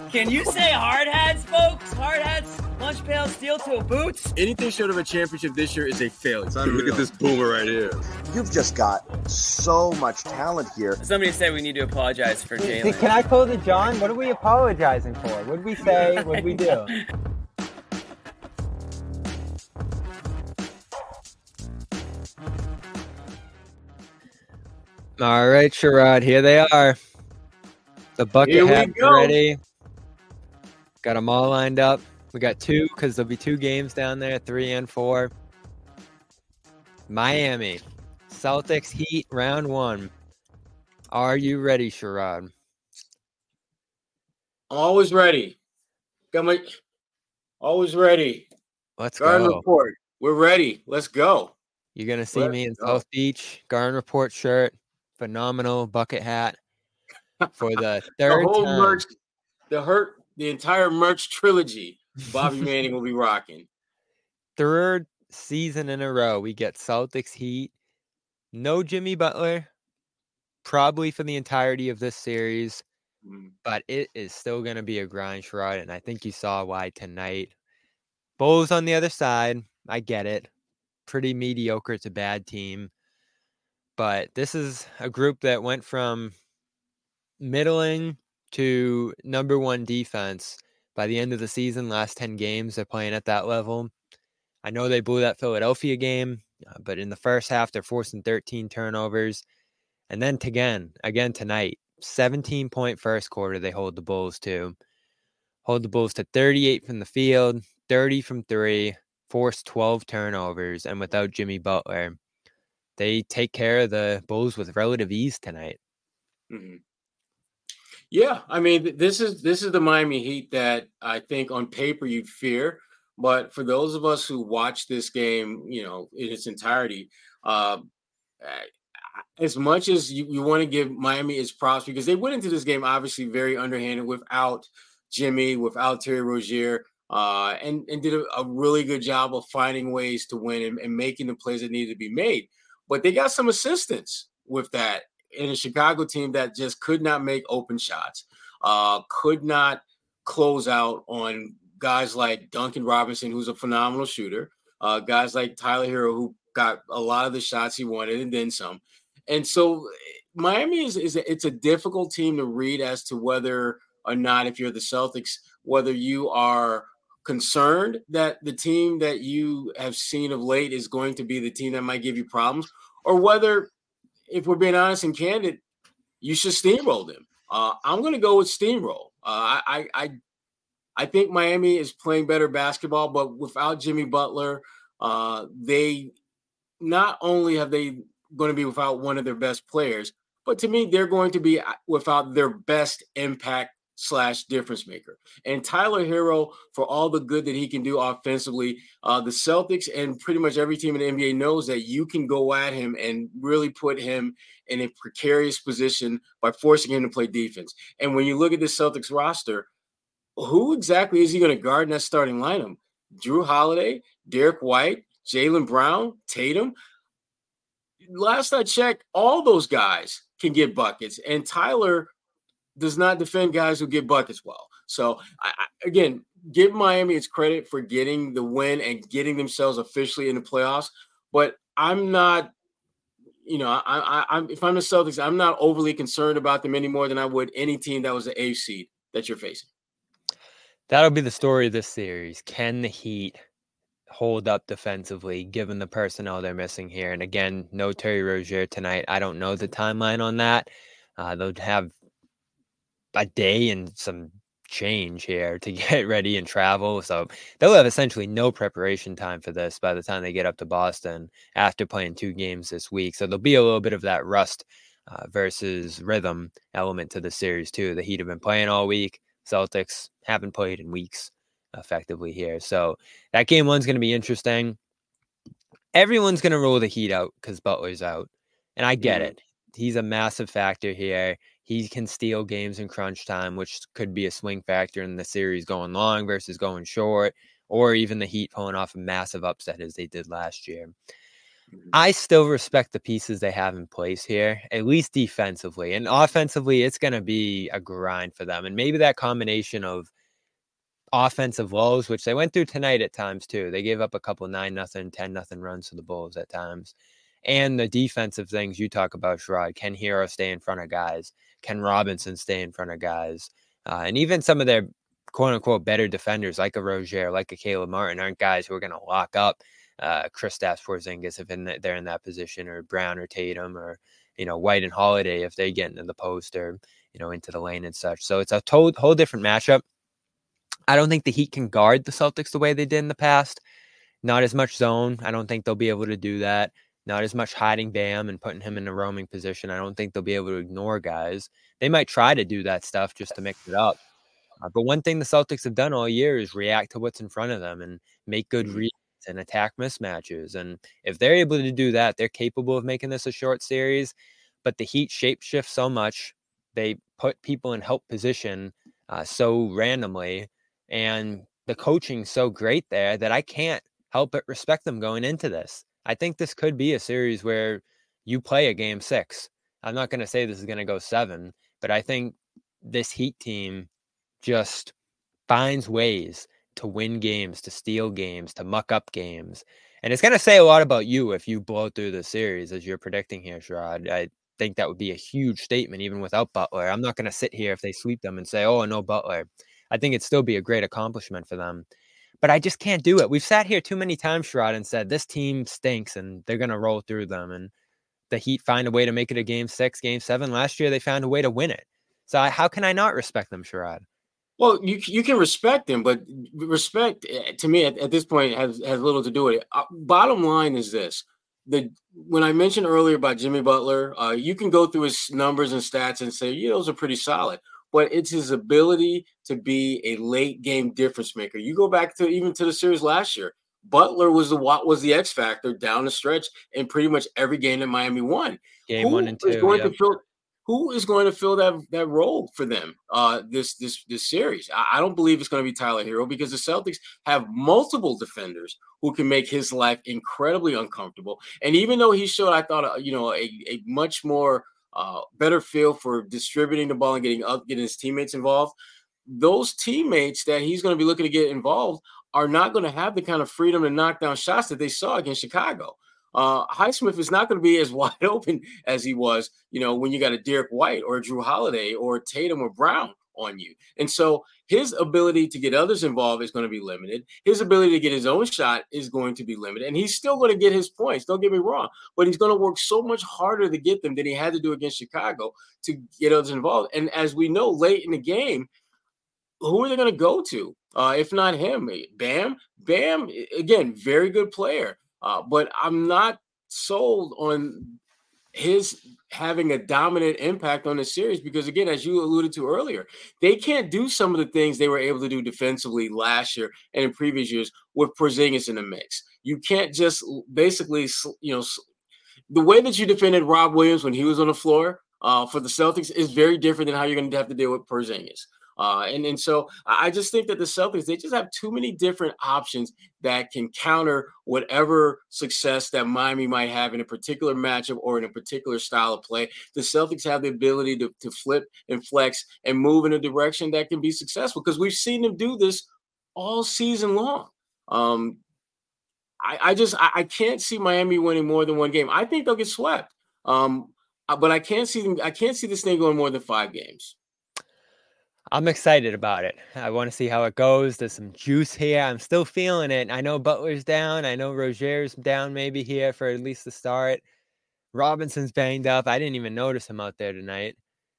Can you say hard hats, folks? Hard hats, lunch pail, steel-toe boots? Anything short of a championship this year is a failure. Look at this boomer right here. You've just got so much talent here. Somebody said we need to apologize for Jalen. Can I call it John? What are we apologizing for? What did we say? What did we do? All right, Sherrod, here they are. The bucket hats ready. Got them all lined up. We got 2 because there'll be 2 games down there, 3 and 4. Miami, Celtics Heat, round 1. Are you ready, Sherrod? Always ready. Always ready. Let's Garden go. Report. We're ready. Let's go. You're going to see me in South Beach, Garden Report shirt, phenomenal bucket hat for the third The whole time. merch, the entire merch trilogy, Bobby Manning will be rocking. Third season in a row, we get Celtics Heat. No Jimmy Butler, probably for the entirety of this series, but it is still going to be a grind, Sherrod, and I think you saw why tonight. Bulls on the other side, I get it. Pretty mediocre. It's a bad team. But this is a group that went from middling to number 1 defense by the end of the season. Last 10 games, they're playing at that level. I know they blew that Philadelphia game, but in the first half, they're forcing 13 turnovers. And then again tonight, 17-point first quarter, they hold the Bulls to. Hold the Bulls to 38 from the field, 30 from 3, forced 12 turnovers, and without Jimmy Butler, they take care of the Bulls with relative ease tonight. Mm-hmm. Yeah, I mean, this is the Miami Heat that I think on paper you'd fear, but for those of us who watch this game, in its entirety, as much as you want to give Miami its props because they went into this game obviously very underhanded without Jimmy, without Terry Rozier. And did a really good job of finding ways to win and making the plays that needed to be made. But they got some assistance with that in a Chicago team that just could not make open shots, could not close out on guys like Duncan Robinson, who's a phenomenal shooter, guys like Tyler Hero, who got a lot of the shots he wanted and then some. And so Miami it's a difficult team to read as to whether or not, if you're the Celtics, whether you are concerned that the team that you have seen of late is going to be the team that might give you problems, or whether, if we're being honest and candid, you should steamroll them. I'm going to go with steamroll. I think Miami is playing better basketball, but without Jimmy Butler, they not only have they going to be without one of their best players, but to me, they're going to be without their best impact / difference maker. And Tyler Hero, for all the good that he can do offensively, the Celtics and pretty much every team in the NBA knows that you can go at him and really put him in a precarious position by forcing him to play defense. And when you look at the Celtics roster, who exactly is he going to guard in that starting lineup? Drew Holiday, Derek White, Jaylen Brown, Tatum. Last I checked, all those guys can get buckets, and Tyler does not defend guys who get buckets well. So, again, give Miami its credit for getting the win and getting themselves officially in the playoffs. But I'm not, I'm if I'm the Celtics, I'm not overly concerned about them any more than I would any team that was the 8th seed that you're facing. That'll be the story of this series. Can the Heat hold up defensively, given the personnel they're missing here? And again, no Terry Rozier tonight. I don't know the timeline on that. They'll have a day and some change here to get ready and travel. So they'll have essentially no preparation time for this by the time they get up to Boston after playing 2 games this week. So there'll be a little bit of that rust versus rhythm element to the series too. The Heat have been playing all week. Celtics haven't played in weeks effectively here. So that game 1's going to be interesting. Everyone's going to roll the Heat out because Butler's out. And I get it. He's a massive factor here. He can steal games in crunch time, which could be a swing factor in the series going long versus going short, or even the Heat pulling off a massive upset as they did last year. I still respect the pieces they have in place here, at least defensively. And offensively, it's going to be a grind for them. And maybe that combination of offensive lows, which they went through tonight at times too. They gave up a couple 9-0, 10-0 runs to the Bulls at times. And the defensive things you talk about, Sherrod. Can Hero stay in front of guys? Can Robinson stay in front of guys? And even some of their quote-unquote better defenders like a Rozier, like a Caleb Martin, aren't guys who are going to lock up Kristaps Porzingis if they're in that position, or Brown or Tatum, or White and Holiday if they get into the post or into the lane and such. So it's a whole different matchup. I don't think the Heat can guard the Celtics the way they did in the past. Not as much zone. I don't think they'll be able to do that. Not as much hiding Bam and putting him in a roaming position. I don't think they'll be able to ignore guys. They might try to do that stuff just to mix it up. But one thing the Celtics have done all year is react to what's in front of them and make good reads and attack mismatches. And if they're able to do that, they're capable of making this a short series. But the Heat shapeshift so much. They put people in help position so randomly. And the coaching's so great there that I can't help but respect them going into this. I think this could be a series where you play a game 6. I'm not going to say this is going to go 7, but I think this Heat team just finds ways to win games, to steal games, to muck up games. And it's going to say a lot about you if you blow through the series, as you're predicting here, Sherrod. I think that would be a huge statement, even without Butler. I'm not going to sit here if they sweep them and say, oh, no Butler. I think it'd still be a great accomplishment for them. But I just can't do it. We've sat here too many times, Sherrod, and said this team stinks and they're going to roll through them. And the Heat find a way to make it a game 6, game 7. Last year, they found a way to win it. So how can I not respect them, Sherrod? Well, you can respect them, but respect to me at this point has little to do with it. Bottom line is this. When I mentioned earlier about Jimmy Butler, you can go through his numbers and stats and say, yeah, those are pretty solid. But it's his ability to be a late game difference maker. You go back to even to the series last year. Butler was the X factor down the stretch in pretty much every game that Miami won. Game 1 and 2. Who is going to fill that role for them this series? I don't believe it's going to be Tyler Hero, because the Celtics have multiple defenders who can make his life incredibly uncomfortable. And even though he showed, I thought, a much more better feel for distributing the ball and getting his teammates involved, those teammates that he's going to be looking to get involved are not going to have the kind of freedom to knock down shots that they saw against Chicago. Highsmith is not going to be as wide open as he was, when you got a Derek White or a Drew Holiday or Tatum or Brown on you. And so his ability to get others involved is going to be limited. His ability to get his own shot is going to be limited. And he's still going to get his points. Don't get me wrong. But he's going to work so much harder to get them than he had to do against Chicago to get others involved. And as we know, late in the game, who are they going to go to? If not him? Bam, again, very good player. But I'm not sold on his having a dominant impact on the series because, again, as you alluded to earlier, they can't do some of the things they were able to do defensively last year and in previous years with Porzingis in the mix. You can't just basically, the way that you defended Rob Williams when he was on the floor for the Celtics is very different than how you're going to have to deal with Porzingis. And so I just think that the Celtics, they just have too many different options that can counter whatever success that Miami might have in a particular matchup or in a particular style of play. The Celtics have the ability to flip and flex and move in a direction that can be successful because we've seen them do this all season long. I can't see Miami winning more than one game. I think they'll get swept. But I can't see this thing going more than 5 games. I'm excited about it. I want to see how it goes. There's some juice here. I'm still feeling it. I know Butler's down. I know Rozier's down maybe here for at least the start. Robinson's banged up. I didn't even notice him out there tonight.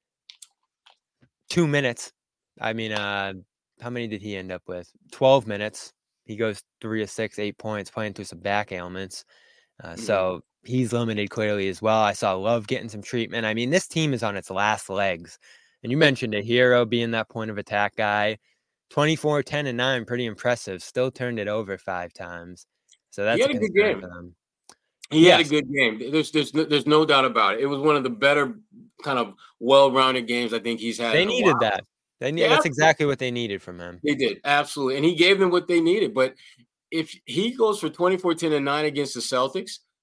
2 minutes. I mean, how many did he end up with? 12 minutes. He goes 3 of 6, 8 points, playing through some back ailments. So he's limited clearly as well. I saw Love getting some treatment. I mean, this team is on its last legs. And you mentioned a Hero being that point of attack guy. 24, 10, and 9, pretty impressive. Still turned it over 5 times. So that's a good game for them. He had a good game. There's no doubt about it. It was one of the better kind of well-rounded games I think he's had. They needed that. That's exactly what they needed from him. They did, absolutely. And he gave them what they needed. But if he goes for 24, 10, and 9 against the Celtics,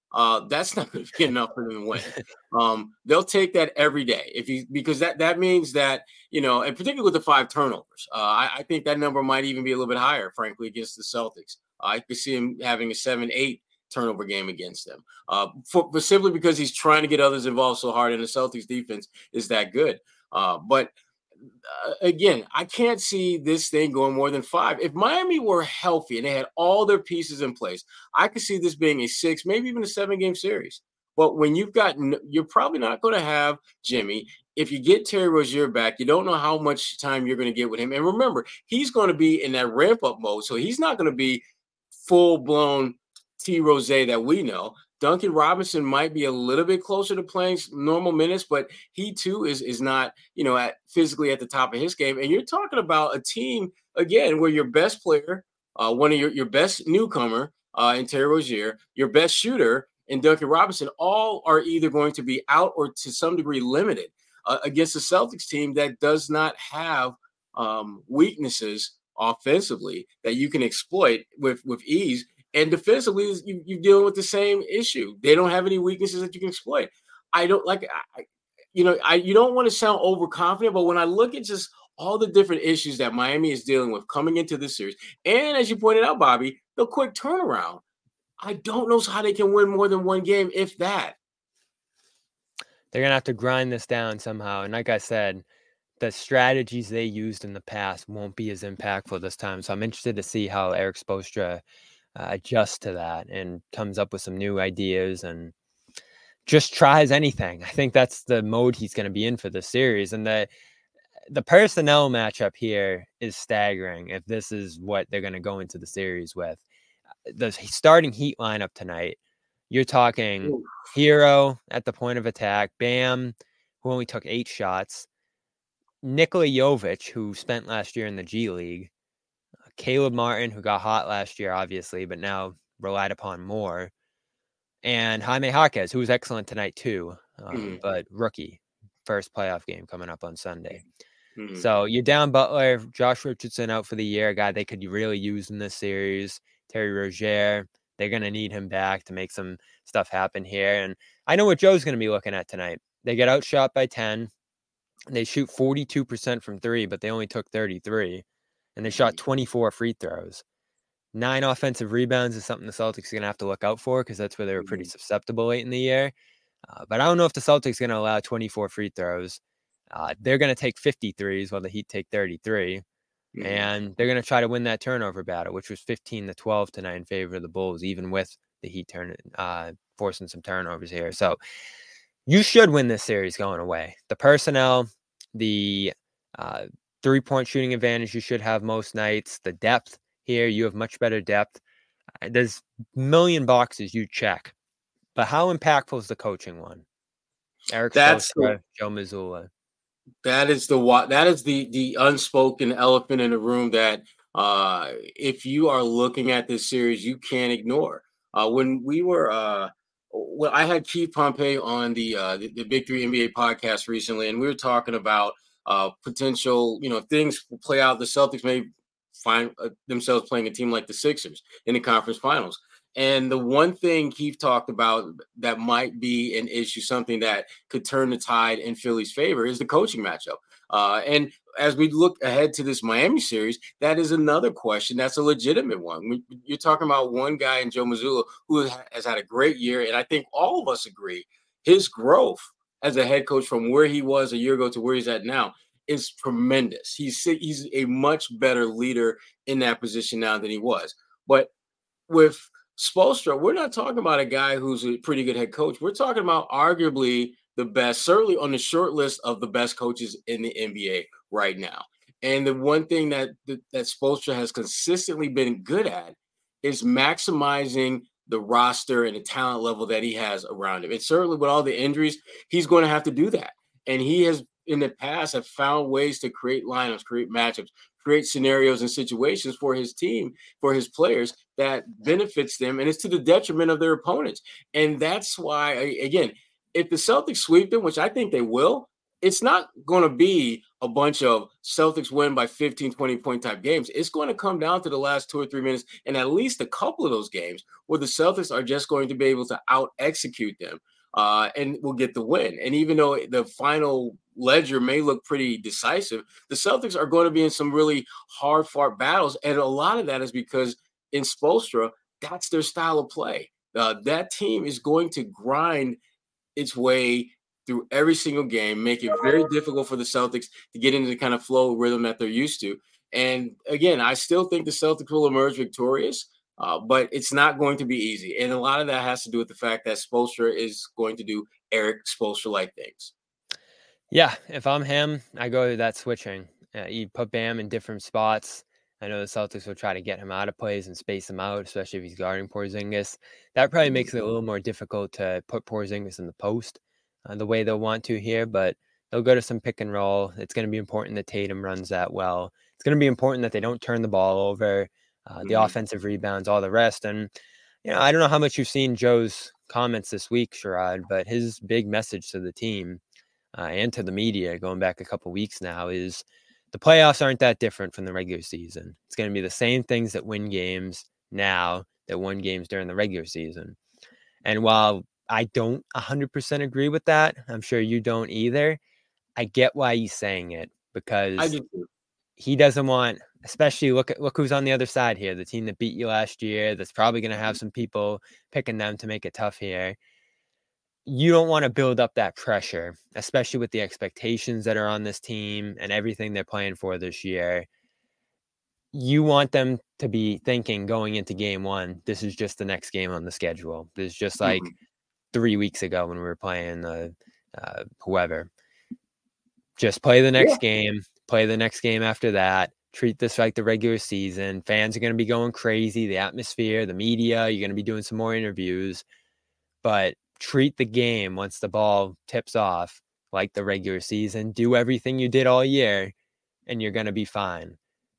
that's not going to be enough for them to win. They'll take that every day because that means that, and particularly with the 5 turnovers, I think that number might even be a little bit higher, frankly, against the Celtics. I could see him having a 7-8 turnover game against them, but simply because he's trying to get others involved so hard, and the Celtics defense is that good. But again, I can't see this thing going more than 5. If Miami were healthy and they had all their pieces in place, I could see this being a 6, maybe even a 7-game series. But when you're probably not going to have Jimmy. If you get Terry Rozier back, you don't know how much time you're going to get with him. And remember, he's going to be in that ramp-up mode, so he's not going to be full-blown T. Rose that we know. Duncan Robinson might be a little bit closer to playing normal minutes, but he too is not, physically at the top of his game. And you're talking about a team, again, where your best player, one of your best newcomer in Terry Rozier, your best shooter in Duncan Robinson, all are either going to be out or to some degree limited against a Celtics team that does not have weaknesses offensively that you can exploit with ease. And defensively, you're dealing with the same issue. They don't have any weaknesses that you can exploit. I don't you don't want to sound overconfident, but when I look at just all the different issues that Miami is dealing with coming into this series, and as you pointed out, Bobby, the quick turnaround, I don't know how they can win more than 1 game, if that. They're going to have to grind this down somehow. And like I said, the strategies they used in the past won't be as impactful this time. So I'm interested to see how Eric Spoelstra adjusts to that and comes up with some new ideas and just tries anything. I think that's the mode he's going to be in for this series. And the personnel matchup here is staggering if this is what they're going to go into the series with. The starting Heat lineup tonight, you're talking Hero at the point of attack, Bam, who only took 8 shots, Nikola Jovic, who spent last year in the G League, Caleb Martin, who got hot last year, obviously, but now relied upon more, and Jaime Jaquez, who was excellent tonight too, but rookie, first playoff game coming up on Sunday. So you're down Butler, Josh Richardson out for the year, a guy they could really use in this series. Terry Rozier, they're going to need him back to make some stuff happen here. And I know what Joe's going to be looking at tonight. They get outshot by 10. They shoot 42% from 3, but they only took 33. And they shot 24 free throws. 9 offensive rebounds is something the Celtics are going to have to look out for because that's where they were pretty susceptible late in the year. But I don't know if the Celtics are going to allow 24 free throws. They're going to take 53s while the Heat take 33. And they're going to try to win that turnover battle, which was 15-12 tonight in favor of the Bulls, even with the Heat forcing some turnovers here. So you should win this series going away. The personnel, the 3-point shooting advantage you should have most nights. The depth here, you have much better depth. There's a million boxes you check. But how impactful is the coaching one? Eric Spoelstra, Joe Mazzulla. That is the unspoken elephant in the room that if you are looking at this series, you can't ignore. When we were I had Keith Pompey on the Big Three NBA podcast recently, and we were talking about potential, if things play out, the Celtics may find themselves playing a team like the Sixers in the conference finals. And the one thing Keith talked about that might be an issue, something that could turn the tide in Philly's favor, is the coaching matchup. And as we look ahead to this Miami series, that is another question. That's a legitimate one. You're talking about one guy in Joe Mazzulla who has had a great year. And I think all of us agree his growth as a head coach from where he was a year ago to where he's at now is tremendous. He's a much better leader in that position now than he was. But with Spoelstra, we're not talking about a guy who's a pretty good head coach. We're talking about arguably the best, certainly on the short list of the best coaches in the NBA right now. And the one thing that Spoelstra has consistently been good at is maximizing the roster and the talent level that he has around him. And certainly with all the injuries, he's going to have to do that. And he has, in the past, have found ways to create lineups, create matchups, create scenarios and situations for his team, for his players that benefits them, and it's to the detriment of their opponents. And that's why, again, if the Celtics sweep them, which I think they will, it's not going to be a bunch of Celtics win by 15, 20-point type games. It's going to come down to the last 2 or 3 minutes, and at least a couple of those games where the Celtics are just going to be able to out-execute them and will get the win. And even though the final ledger may look pretty decisive, the Celtics are going to be in some really hard-fought battles, and a lot of that is because in Spoelstra, that's their style of play. That team is going to grind its way through every single game, make it very difficult for the Celtics to get into the kind of flow rhythm that they're used to. And again, I still think the Celtics will emerge victorious, but it's not going to be easy. And a lot of that has to do with the fact that Spoelstra is going to do Eric Spoelstra-like things. Yeah, if I'm him, I go to that switching. You put Bam in different spots. I know the Celtics will try to get him out of plays and space him out, especially if he's guarding Porzingis. That probably makes it a little more difficult to put Porzingis in the post the way they'll want to here, but they'll go to some pick and roll. It's going to be important that Tatum runs that well. It's going to be important that they don't turn the ball over, the offensive rebounds, all the rest. And, I don't know how much you've seen Joe's comments this week, Sherrod, but his big message to the team and to the media going back a couple weeks now is the playoffs aren't that different from the regular season. It's going to be the same things that win games now that won games during the regular season. And while I don't 100% agree with that, I'm sure you don't either, I get why he's saying it, because he doesn't want, especially look who's on the other side here, the team that beat you last year, that's probably going to have some people picking them to make it tough here. You don't want to build up that pressure, especially with the expectations that are on this team and everything they're playing for this year. You want them to be thinking going into game one, this is just the next game on the schedule. This is just like 3 weeks ago when we were playing whoever. Just play the next game, play the next game after that. Treat this like the regular season. Fans are going to be going crazy. The atmosphere, the media, you're going to be doing some more interviews. But treat the game once the ball tips off like the regular season. Do everything you did all year, and you're going to be fine.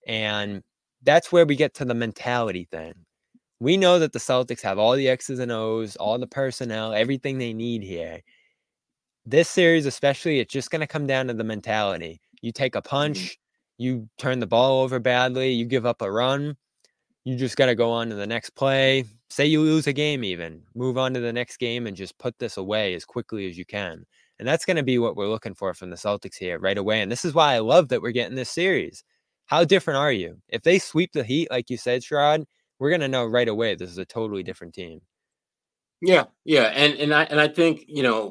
And that's where we get to the mentality thing. We know that the Celtics have all the X's and O's, all the personnel, everything they need here. This series especially, it's just going to come down to the mentality. You take a punch, you turn the ball over badly, you give up a run, you just got to go on to the next play. Say you lose a game even, move on to the next game and just put this away as quickly as you can. And that's going to be what we're looking for from the Celtics here right away. And this is why I love that we're getting this series. How different are you? If they sweep the Heat, like you said, Sherrod, we're going to know right away this is a totally different team. Yeah. And I think,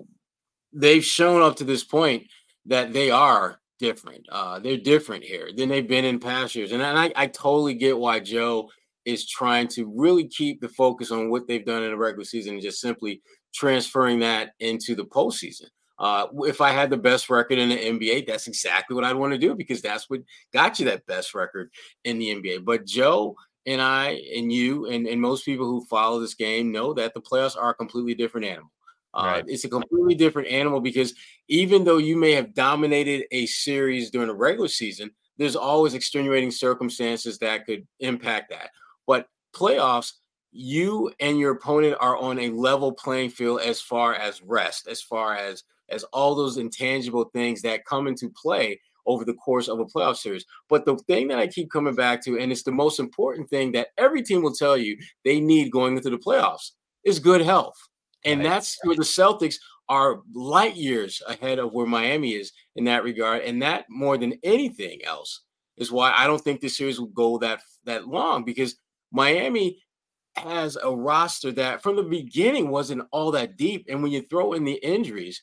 they've shown up to this point that they are different. They're different here than they've been in past years. And I totally get why Joe is trying to really keep the focus on what they've done in the regular season and just simply transferring that into the postseason. If I had the best record in the NBA, that's exactly what I'd want to do, because that's what got you that best record in the NBA. But Joe and I and you and most people who follow this game know that the playoffs are a completely different animal. Right. It's a completely different animal because even though you may have dominated a series during the regular season, there's always extenuating circumstances that could impact that. But playoffs, you and your opponent are on a level playing field as far as rest, as far as all those intangible things that come into play over the course of a playoff series. But the thing that I keep coming back to, and it's the most important thing that every team will tell you they need going into the playoffs, is good health. And that's where the Celtics are light years ahead of where Miami is in that regard. And that, more than anything else, is why I don't think this series will go that long, because Miami has a roster that from the beginning wasn't all that deep. And when you throw in the injuries,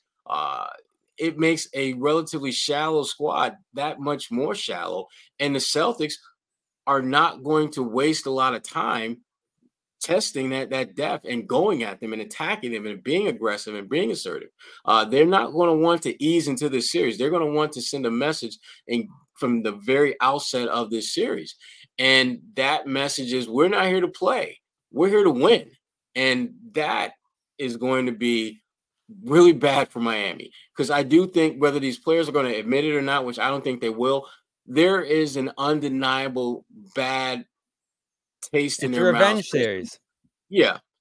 it makes a relatively shallow squad that much more shallow. And the Celtics are not going to waste a lot of time testing that depth and going at them and attacking them and being aggressive and being assertive. They're not going to want to ease into this series. They're going to want to send a message from the very outset of this series. And that message is, we're not here to play. We're here to win. And that is going to be really bad for Miami, because I do think, whether these players are going to admit it or not, which I don't think they will, there is an undeniable bad taste in their mouth. It's a revenge series. Yeah,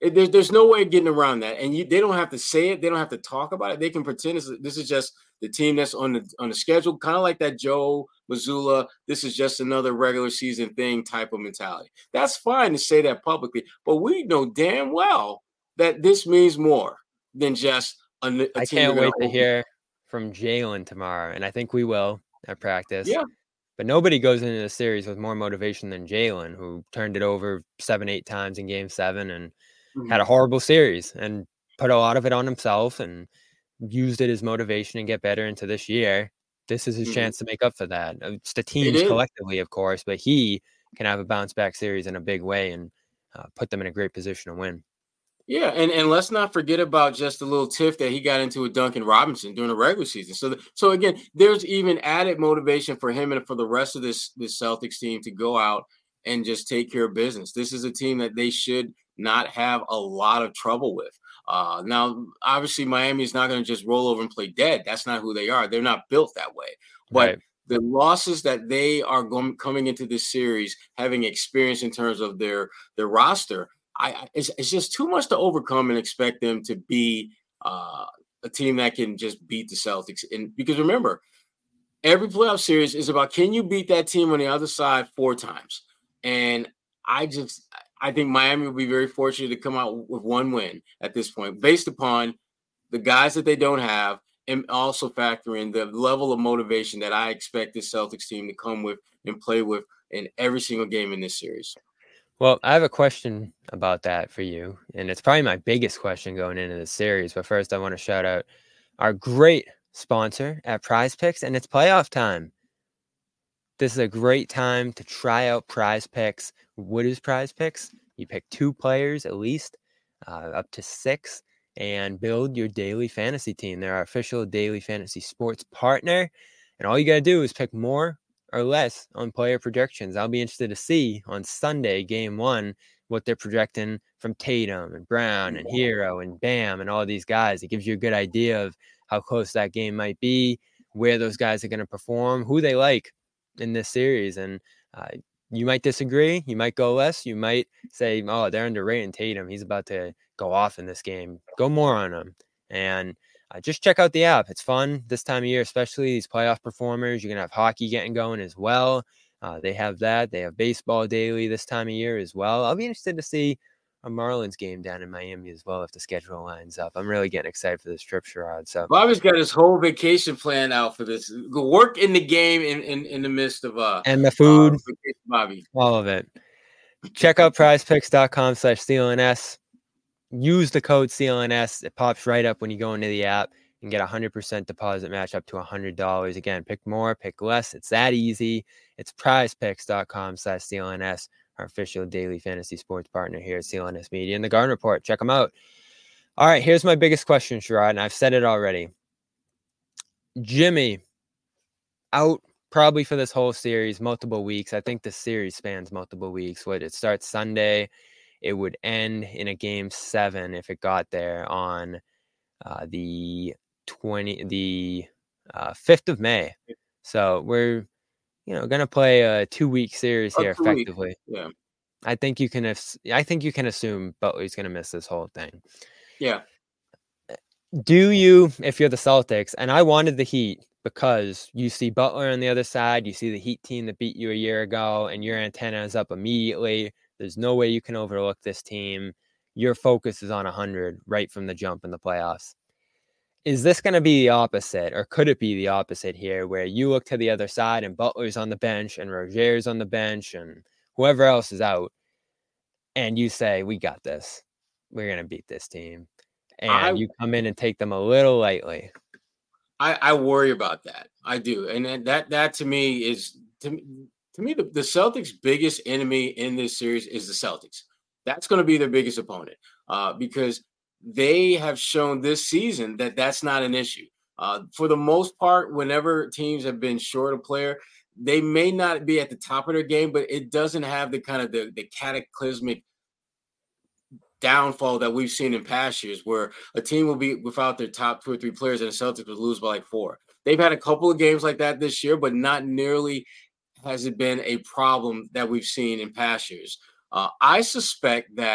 There's no way of getting around that, and they don't have to say it. They don't have to talk about it. They can pretend this is just the team that's on the schedule, kind of like that Joe Mazzulla. This is just another regular season thing type of mentality. That's fine to say that publicly, but we know damn well that this means more than just a team. I can't wait to hear from Jalen tomorrow, and I think we will at practice. Yeah. But nobody goes into the series with more motivation than Jalen, who turned it over 7-8 times in Game 7 and had a horrible series and put a lot of it on himself and used it as motivation and get better into this year. This is his chance to make up for that. It's the teams collectively, of course, but he can have a bounce back series in a big way and put them in a great position to win. Yeah, and let's not forget about just the little tiff that he got into with Duncan Robinson during the regular season. So again, there's even added motivation for him and for the rest of this Celtics team to go out and just take care of business. This is a team that they should not have a lot of trouble with. Now, obviously, Miami is not going to just roll over and play dead. That's not who they are. They're not built that way. But the losses that they are coming into this series, having experience in terms of their roster, it's just too much to overcome and expect them to be a team that can just beat the Celtics. And because remember, every playoff series is about, can you beat that team on the other side 4 times? And I think Miami will be very fortunate to come out with 1 win at this point, based upon the guys that they don't have, and also factor in the level of motivation that I expect this Celtics team to come with and play with in every single game in this series. Well, I have a question about that for you, and it's probably my biggest question going into the series. But first, I want to shout out our great sponsor at Prize Picks, and it's playoff time. This is a great time to try out Prize Picks. What is Prize Picks? You pick 2 players at least, up to 6, and build your daily fantasy team. They're our official daily fantasy sports partner, and all you got to do is pick more or less on player projections. I'll be interested to see on Sunday, Game 1, what they're projecting from Tatum and Brown and Hero and Bam and all these guys. It gives you a good idea of how close that game might be, where those guys are going to perform, who they like in this series. And you might disagree. You might go less. You might say, oh, they're underrating Tatum. He's about to go off in this game. Go more on him. And just check out the app. It's fun this time of year, especially these playoff performers. You're going to have hockey getting going as well. They have that. They have baseball daily this time of year as well. I'll be interested to see a Marlins game down in Miami as well if the schedule lines up. I'm really getting excited for this trip, Sherrod. So Bobby's got his whole vacation plan out for this. Go work in the game in the midst of and the food, Bobby. All of it. Check out prizepicks.com/CLNS. Use the code CLNS. It pops right up when you go into the app and get 100% deposit match up to $100. Again, pick more, pick less. It's that easy. It's prizepicks.com/CLNS, our official daily fantasy sports partner here at CLNS Media and the Garden Report. Check them out. All right, here's my biggest question, Sherrod, and I've said it already. Jimmy out probably for this whole series, multiple weeks. I think the series spans multiple weeks. It starts Sunday. It would end in a Game 7 if it got there on the 5th of May. So we're going to play a 2-week series here effectively. Yeah. I think you can assume Butler's going to miss this whole thing. Yeah. Do you, if you're the Celtics, and I wanted the Heat because you see Butler on the other side, you see the Heat team that beat you a year ago, and your antenna is up immediately. There's no way you can overlook this team. Your focus is on 100 right from the jump in the playoffs. Is this going to be the opposite, or could it be the opposite here, where you look to the other side and Butler's on the bench and Rozier's on the bench and whoever else is out, and you say, we got this. We're going to beat this team. And you come in and take them a little lightly. I worry about that. I do. And that to me is to me, the Celtics' biggest enemy in this series is the Celtics. That's going to be their biggest opponent because they have shown this season that that's not an issue. For the most part, whenever teams have been short a player, they may not be at the top of their game, but it doesn't have the kind of the cataclysmic downfall that we've seen in past years where a team will be without their top 2 or 3 players and the Celtics would lose by like 4. They've had a couple of games like that this year, but not nearly has it been a problem that we've seen in past years. I suspect that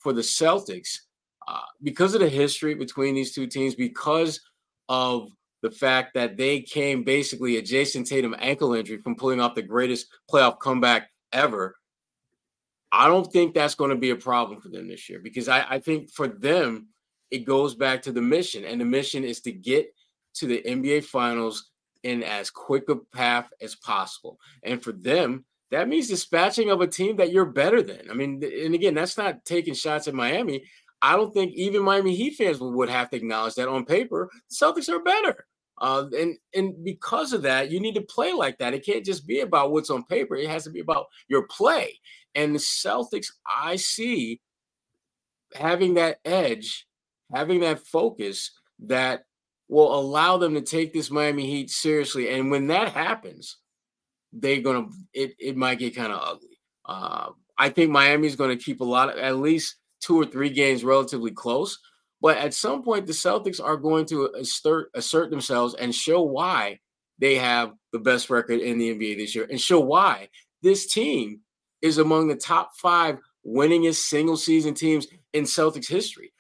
for the Celtics, because of the history between these two teams, because of the fact that they came basically a Jason Tatum ankle injury from pulling off the greatest playoff comeback ever, I don't think that's going to be a problem for them this year, because I think for them, it goes back to the mission, and the mission is to get to the NBA Finals in as quick a path as possible. And for them, that means dispatching of a team that you're better than. I mean, and again, that's not taking shots at Miami. I don't think even Miami Heat fans would have to acknowledge that on paper, the Celtics are better. And because of that, you need to play like that. It can't just be about what's on paper. It has to be about your play. And the Celtics, I see having that edge, having that focus that will allow them to take this Miami Heat seriously. And when that happens, it might get kind of ugly. I think Miami's going to keep at least 2 or 3 games relatively close. But at some point, the Celtics are going to assert themselves and show why they have the best record in the NBA this year, and show why this team is among the top 5 winningest single-season teams in Celtics history.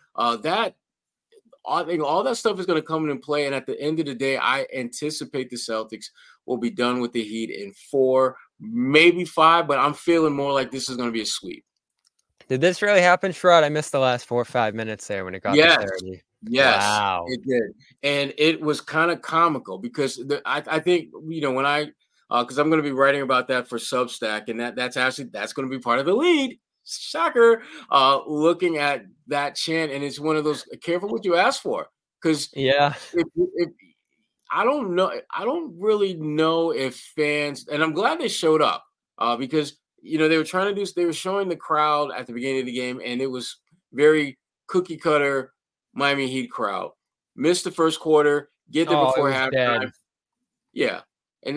I think all that stuff is going to come into play, and at the end of the day, I anticipate the Celtics will be done with the Heat in 4, maybe 5, but I'm feeling more like this is going to be a sweep. Did this really happen, Sherrod? I missed the last 4 or 5 minutes there when it got to 30. Yes, wow. It did. And it was kind of comical because I think, when because I'm going to be writing about that for Substack, and that's going to be part of the lead. Shocker, looking at that chant, and it's one of those, careful what you ask for, because if I don't know, I don't really know if fans, and I'm glad they showed up, because they were showing the crowd at the beginning of the game, and it was very cookie cutter Miami Heat crowd. Missed the first quarter, get there before halftime. Yeah, and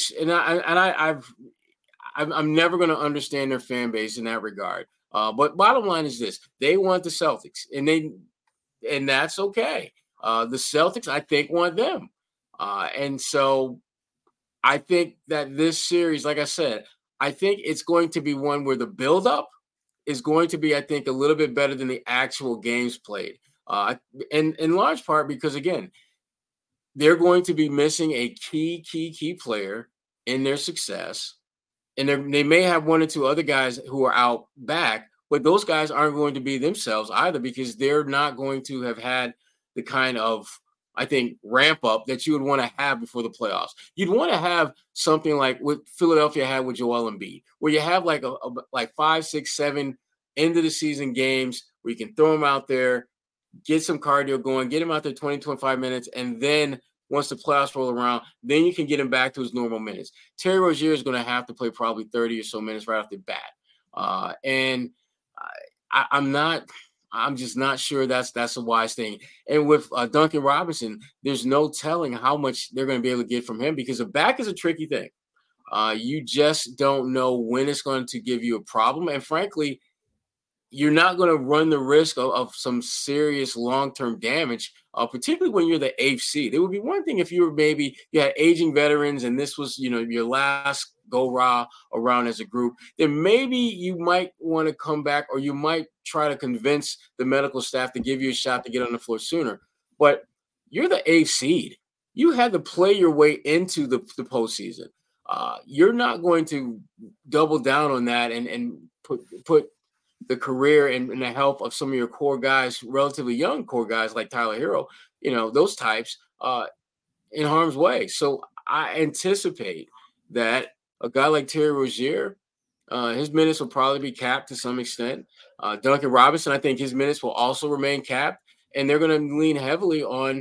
I'm never going to understand their fan base in that regard. But bottom line is this: they want the Celtics, and that's okay. The Celtics, I think, want them, and so I think that this series, like I said, I think it's going to be one where the buildup is going to be, I think, a little bit better than the actual games played, and in large part because, again, they're going to be missing a key player in their success. And they may have 1 or 2 other guys who are out back, but those guys aren't going to be themselves either, because they're not going to have had the kind of, I think, ramp up that you would want to have before the playoffs. You'd want to have something like what Philadelphia had with Joel Embiid, where you have like like 5, 6, 7 end of the season games where you can throw them out there, get some cardio going, get him out there 20, 25 minutes, and then once the playoffs roll around, then you can get him back to his normal minutes. Terry Rozier is going to have to play probably 30 or so minutes right off the bat. And I'm just not sure that's a wise thing. And with Duncan Robinson, there's no telling how much they're going to be able to get from him, because the back is a tricky thing. You just don't know when it's going to give you a problem. And frankly, you're not going to run the risk of some serious long-term damage, particularly when you're the 8th seed. It would be one thing if you had aging veterans and this was, your last go-around as a group, then maybe you might want to come back, or you might try to convince the medical staff to give you a shot to get on the floor sooner. But you're the 8th seed. You had to play your way into the postseason. You're not going to double down on that and put the career and the health of some of your core guys, relatively young core guys like Tyler Hero, those types, in harm's way. So I anticipate that a guy like Terry Rozier, his minutes will probably be capped to some extent. Duncan Robinson, I think his minutes will also remain capped, and they're going to lean heavily on,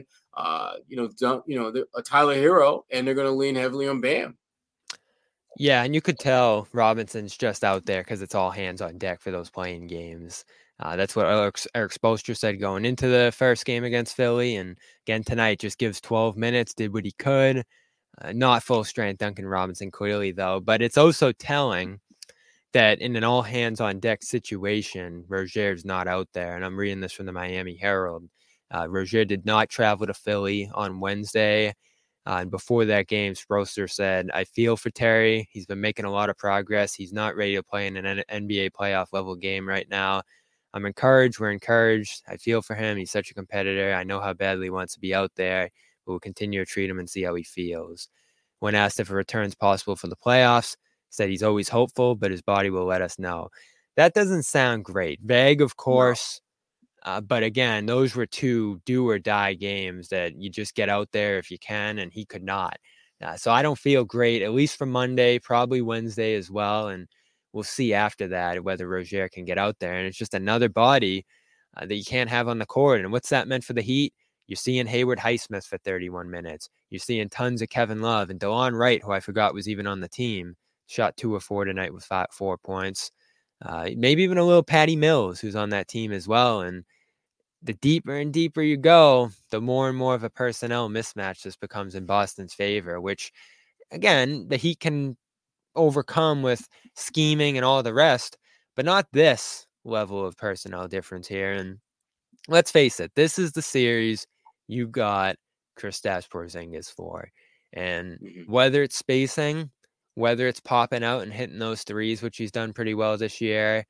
Tyler Hero, and they're going to lean heavily on Bam. Yeah, and you could tell Robinson's just out there because it's all hands on deck for those playing games. That's what Eric Spoelstra said going into the first game against Philly. And again, tonight just gives 12 minutes, did what he could. Not full strength Duncan Robinson, clearly, though. But it's also telling that in an all hands on deck situation, Rozier's not out there. And I'm reading this from the Miami Herald. Rozier did not travel to Philly on Wednesday. And before that game, Spoelstra said, I feel for Terry. He's been making a lot of progress. He's not ready to play in an NBA playoff level game right now. I'm encouraged. We're encouraged. I feel for him. He's such a competitor. I know how badly he wants to be out there, but we'll continue to treat him and see how he feels. When asked if a return's possible for the playoffs, said he's always hopeful, but his body will let us know. That doesn't sound great. Vague, of course. No. But again, those were 2 do or die games that you just get out there if you can, and he could not. So I don't feel great, at least for Monday, probably Wednesday as well. And we'll see after that whether Rozier can get out there. And it's just another body that you can't have on the court. And what's that meant for the Heat? You're seeing Hayward Highsmith for 31 minutes. You're seeing tons of Kevin Love and DeLon Wright, who I forgot was even on the team, shot 2 of 4 tonight with 4 points. Maybe even a little Patty Mills, who's on that team as well. And the deeper and deeper you go, the more and more of a personnel mismatch this becomes in Boston's favor, which, again, the Heat can overcome with scheming and all the rest, but not this level of personnel difference here. And let's face it, this is the series you got Kristaps Porzingis for. And whether it's spacing, whether it's popping out and hitting those threes, which he's done pretty well this year,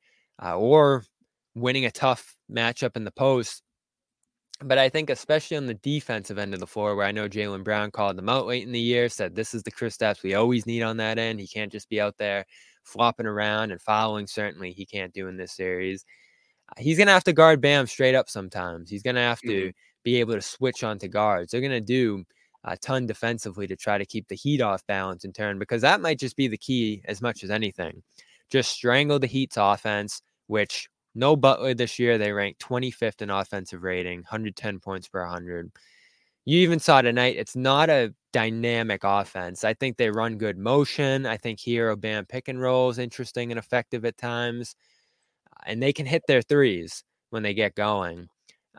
or winning a tough matchup in the post. But I think especially on the defensive end of the floor, where I know Jaylen Brown called them out late in the year, said this is the Kristaps we always need on that end. He can't just be out there flopping around and fouling. Certainly he can't do in this series. He's going to have to guard Bam straight up sometimes. He's going to have to be able to switch onto guards. They're going to do a ton defensively to try to keep the Heat off balance in turn, because that might just be the key as much as anything. Just strangle the Heat's offense, which no Butler this year. They ranked 25th in offensive rating, 110 points per 100. You even saw tonight, it's not a dynamic offense. I think they run good motion. I think Hero Bam pick and roll is interesting and effective at times. And they can hit their threes when they get going.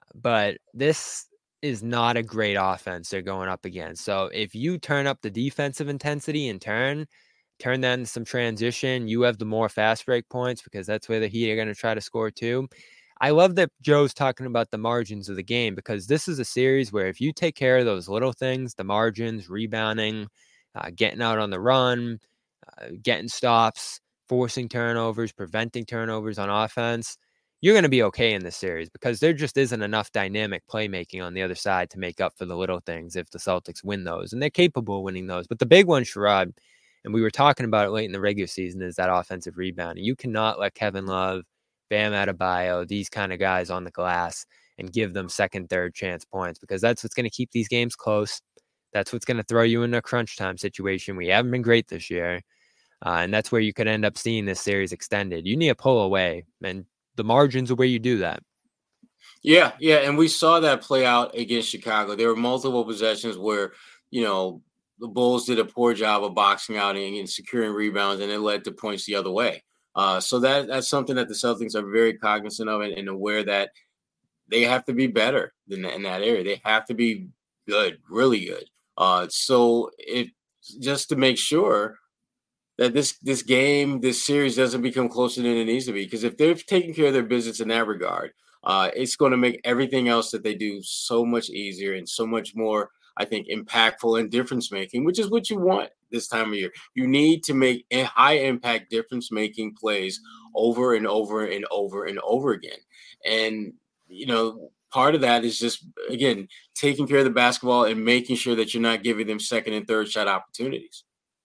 But this is not a great offense they're going up against. So if you turn up the defensive intensity and turn that into some transition, you have the more fast break points, because that's where the Heat are going to try to score too. I love that Joe's talking about the margins of the game, because this is a series where if you take care of those little things, the margins, rebounding, getting out on the run, getting stops, forcing turnovers, preventing turnovers on offense, you're going to be okay in this series, because there just isn't enough dynamic playmaking on the other side to make up for the little things if the Celtics win those. And they're capable of winning those. But the big one, Sherrod, and we were talking about it late in the regular season, is that offensive rebounding. You cannot let Kevin Love, Bam Adebayo, these kind of guys on the glass and give them second, third chance points, because that's what's going to keep these games close. That's what's going to throw you in a crunch time situation. We haven't been great this year. And that's where you could end up seeing this series extended. You need to pull away, and the margins are where you do that. Yeah. And we saw that play out against Chicago. There were multiple possessions where, the Bulls did a poor job of boxing out and securing rebounds, and it led to points the other way. So that's something that the Celtics are very cognizant of and aware that they have to be better in that area. They have to be good, really good. So it just to make sure that this series doesn't become closer than it needs to be, because if they're taking care of their business in that regard, it's going to make everything else that they do so much easier and so much more, I think, impactful and difference-making, which is what you want this time of year. You need to make high-impact difference-making plays over and over and over and over again. And, part of that is just, again, taking care of the basketball and making sure that you're not giving them second and third shot opportunities.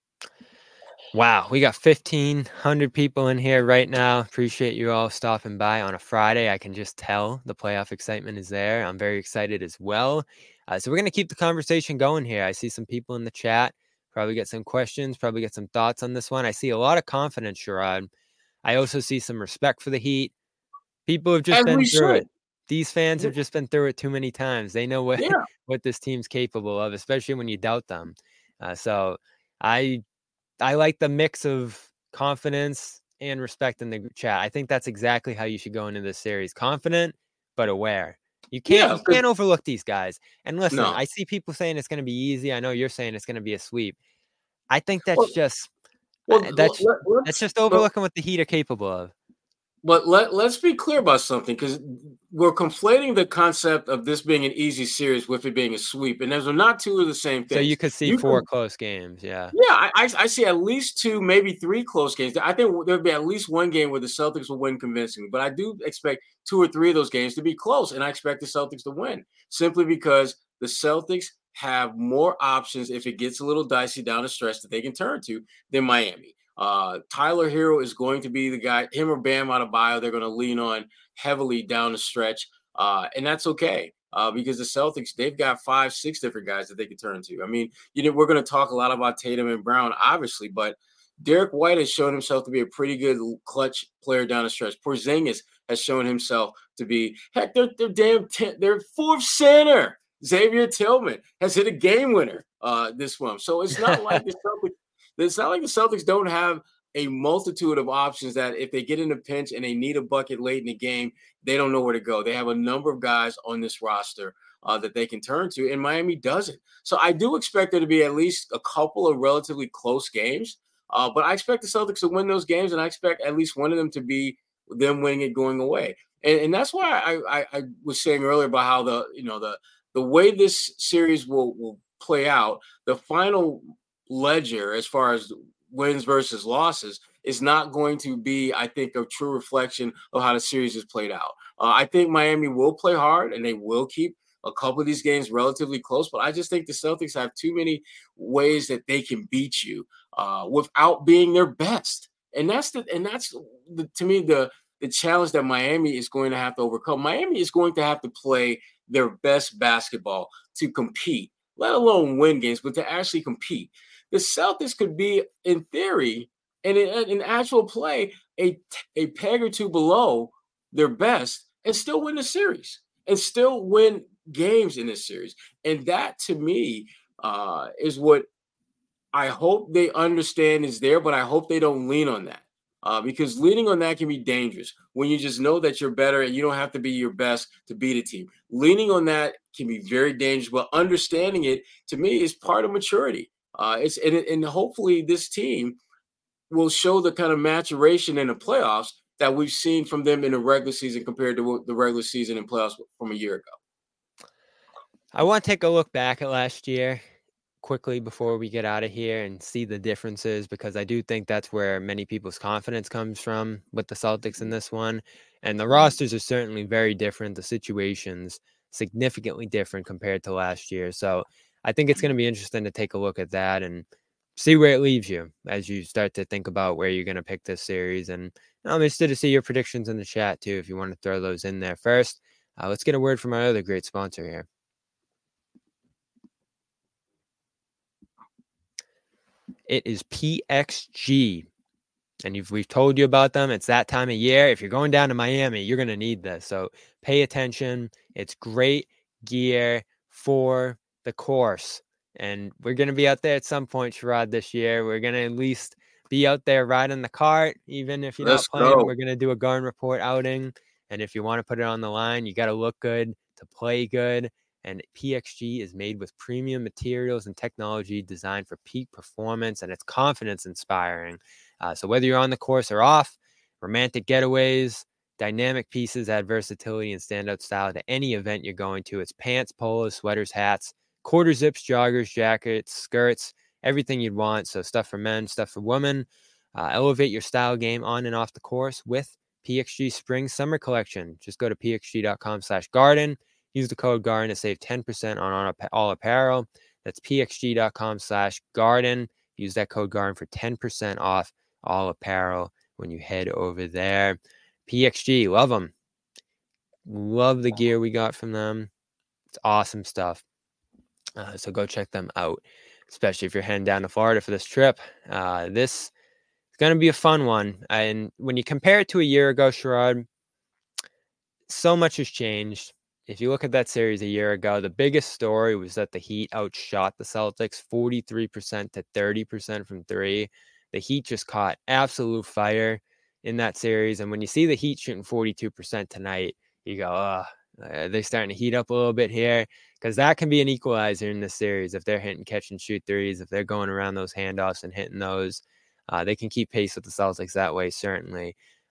Wow, we got 1,500 people in here right now. Appreciate you all stopping by on a Friday. I can just tell the playoff excitement is there. I'm very excited as well. So we're going to keep the conversation going here. I see some people in the chat. Probably get some questions, probably get some thoughts on this one. I see a lot of confidence, Sherrod. I also see some respect for the Heat. People have just been through it. These fans have just been through it too many times. They know what this team's capable of, especially when you doubt them. So I like the mix of confidence and respect in the chat. I think that's exactly how you should go into this series. Confident, but aware. You can't overlook these guys. And listen, I see people saying it's going to be easy. I know you're saying it's going to be a sweep. I think that's just overlooking what the Heat are capable of. But let's be clear about something, because we're conflating the concept of this being an easy series with it being a sweep, and those are not two of the same things. So you could see four close games, yeah. Yeah, I see at least 2, maybe 3 close games. I think there'll be at least one game where the Celtics will win convincingly, but I do expect 2 or 3 of those games to be close, and I expect the Celtics to win simply because the Celtics have more options if it gets a little dicey down the stretch that they can turn to than Miami. Tyler Hero is going to be the guy, him or Bam Adebayo, they're going to lean on heavily down the stretch, and that's okay. Because the Celtics, they've got 5, 6 different guys that they can turn to. I mean, we're going to talk a lot about Tatum and Brown, obviously, but Derek White has shown himself to be a pretty good clutch player down the stretch. Porzingis has shown himself to be, heck, their fourth center, Xavier Tillman, has hit a game winner this month. So it's not like the Celtics don't have a multitude of options that if they get in a pinch and they need a bucket late in the game, they don't know where to go. They have a number of guys on this roster that they can turn to, and Miami doesn't. So I do expect there to be at least a couple of relatively close games, but I expect the Celtics to win those games, and I expect at least one of them to be them winning it going away. And that's why I was saying earlier about how the way this series will play out, the final ledger as far as wins versus losses is not going to be, I think, a true reflection of how the series is played out. I think Miami will play hard and they will keep a couple of these games relatively close, but I just think the Celtics have too many ways that they can beat you without being their best. And that's to me the challenge that Miami is going to have to overcome. Miami is going to have to play their best basketball to compete, let alone win games, but to actually compete. The Celtics could be, in theory, and in actual play, a peg or two below their best and still win the series and still win games in this series. And that, to me, is what I hope they understand is there, but I hope they don't lean on that. Because leaning on that can be dangerous when you just know that you're better and you don't have to be your best to beat a team. Leaning on that can be very dangerous, but understanding it, to me, is part of maturity. And hopefully this team will show the kind of maturation in the playoffs that we've seen from them in the regular season compared to the regular season and playoffs from a year ago. I want to take a look back at last year quickly before we get out of here and see the differences, because I do think that's where many people's confidence comes from with the Celtics in this one. And the rosters are certainly very different. The situations significantly different compared to last year. So I think it's going to be interesting to take a look at that and see where it leaves you as you start to think about where you're going to pick this series. And I'm interested to see your predictions in the chat too, if you want to throw those in there first. Let's get a word from our other great sponsor here. It is PXG. And we've told you about them. It's that time of year. If you're going down to Miami, you're going to need this. So pay attention. It's great gear for the course. And we're going to be out there at some point, Sherrod, this year. We're going to at least be out there riding the cart. Even if you're not playing, we're going to do a Garden Report outing. And if you want to put it on the line, you got to look good to play good. And PXG is made with premium materials and technology designed for peak performance, and it's confidence inspiring. So whether you're on the course or off, romantic getaways, dynamic pieces add versatility and standout style to any event you're going to. It's pants, polos, sweaters, hats, quarter zips, joggers, jackets, skirts, everything you'd want. So stuff for men, stuff for women. Elevate your style game on and off the course with PXG Spring Summer Collection. Just go to pxg.com/garden. Use the code GARDEN to save 10% on all apparel. That's pxg.com/garden. Use that code GARDEN for 10% off all apparel when you head over there. PXG, love them. Love the gear we got from them. It's awesome stuff. So go check them out, especially if you're heading down to Florida for this trip. This is going to be a fun one. And when you compare it to a year ago, Sherrod, so much has changed. If you look at that series a year ago, the biggest story was that the Heat outshot the Celtics 43% to 30% from three. The Heat just caught absolute fire in that series. And when you see the Heat shooting 42% tonight, you go, are they starting to heat up a little bit here? Because that can be an equalizer in this series. If they're hitting catch and shoot threes, if they're going around those handoffs and hitting those, they can keep pace with the Celtics that way, certainly.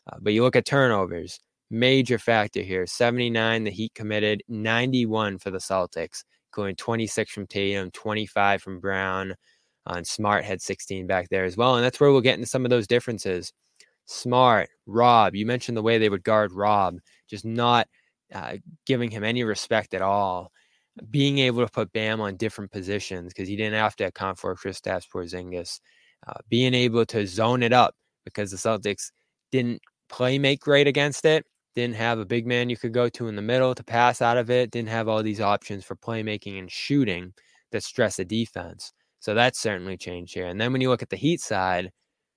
But you look at turnovers, major factor here. 79, the Heat committed, 91 for the Celtics, including 26 from Tatum, 25 from Brown, and Smart had 16 back there as well. And that's where we'll get into some of those differences. Smart, Rob, you mentioned the way they would guard Rob, just not giving him any respect at all. Being able to put Bam on different positions because he didn't have to account for Kristaps Porzingis. Being able to zone it up because the Celtics didn't make great against it, didn't have a big man you could go to in the middle to pass out of it, didn't have all these options for playmaking and shooting that stress the defense. So that's certainly changed here. And then when you look at the Heat side,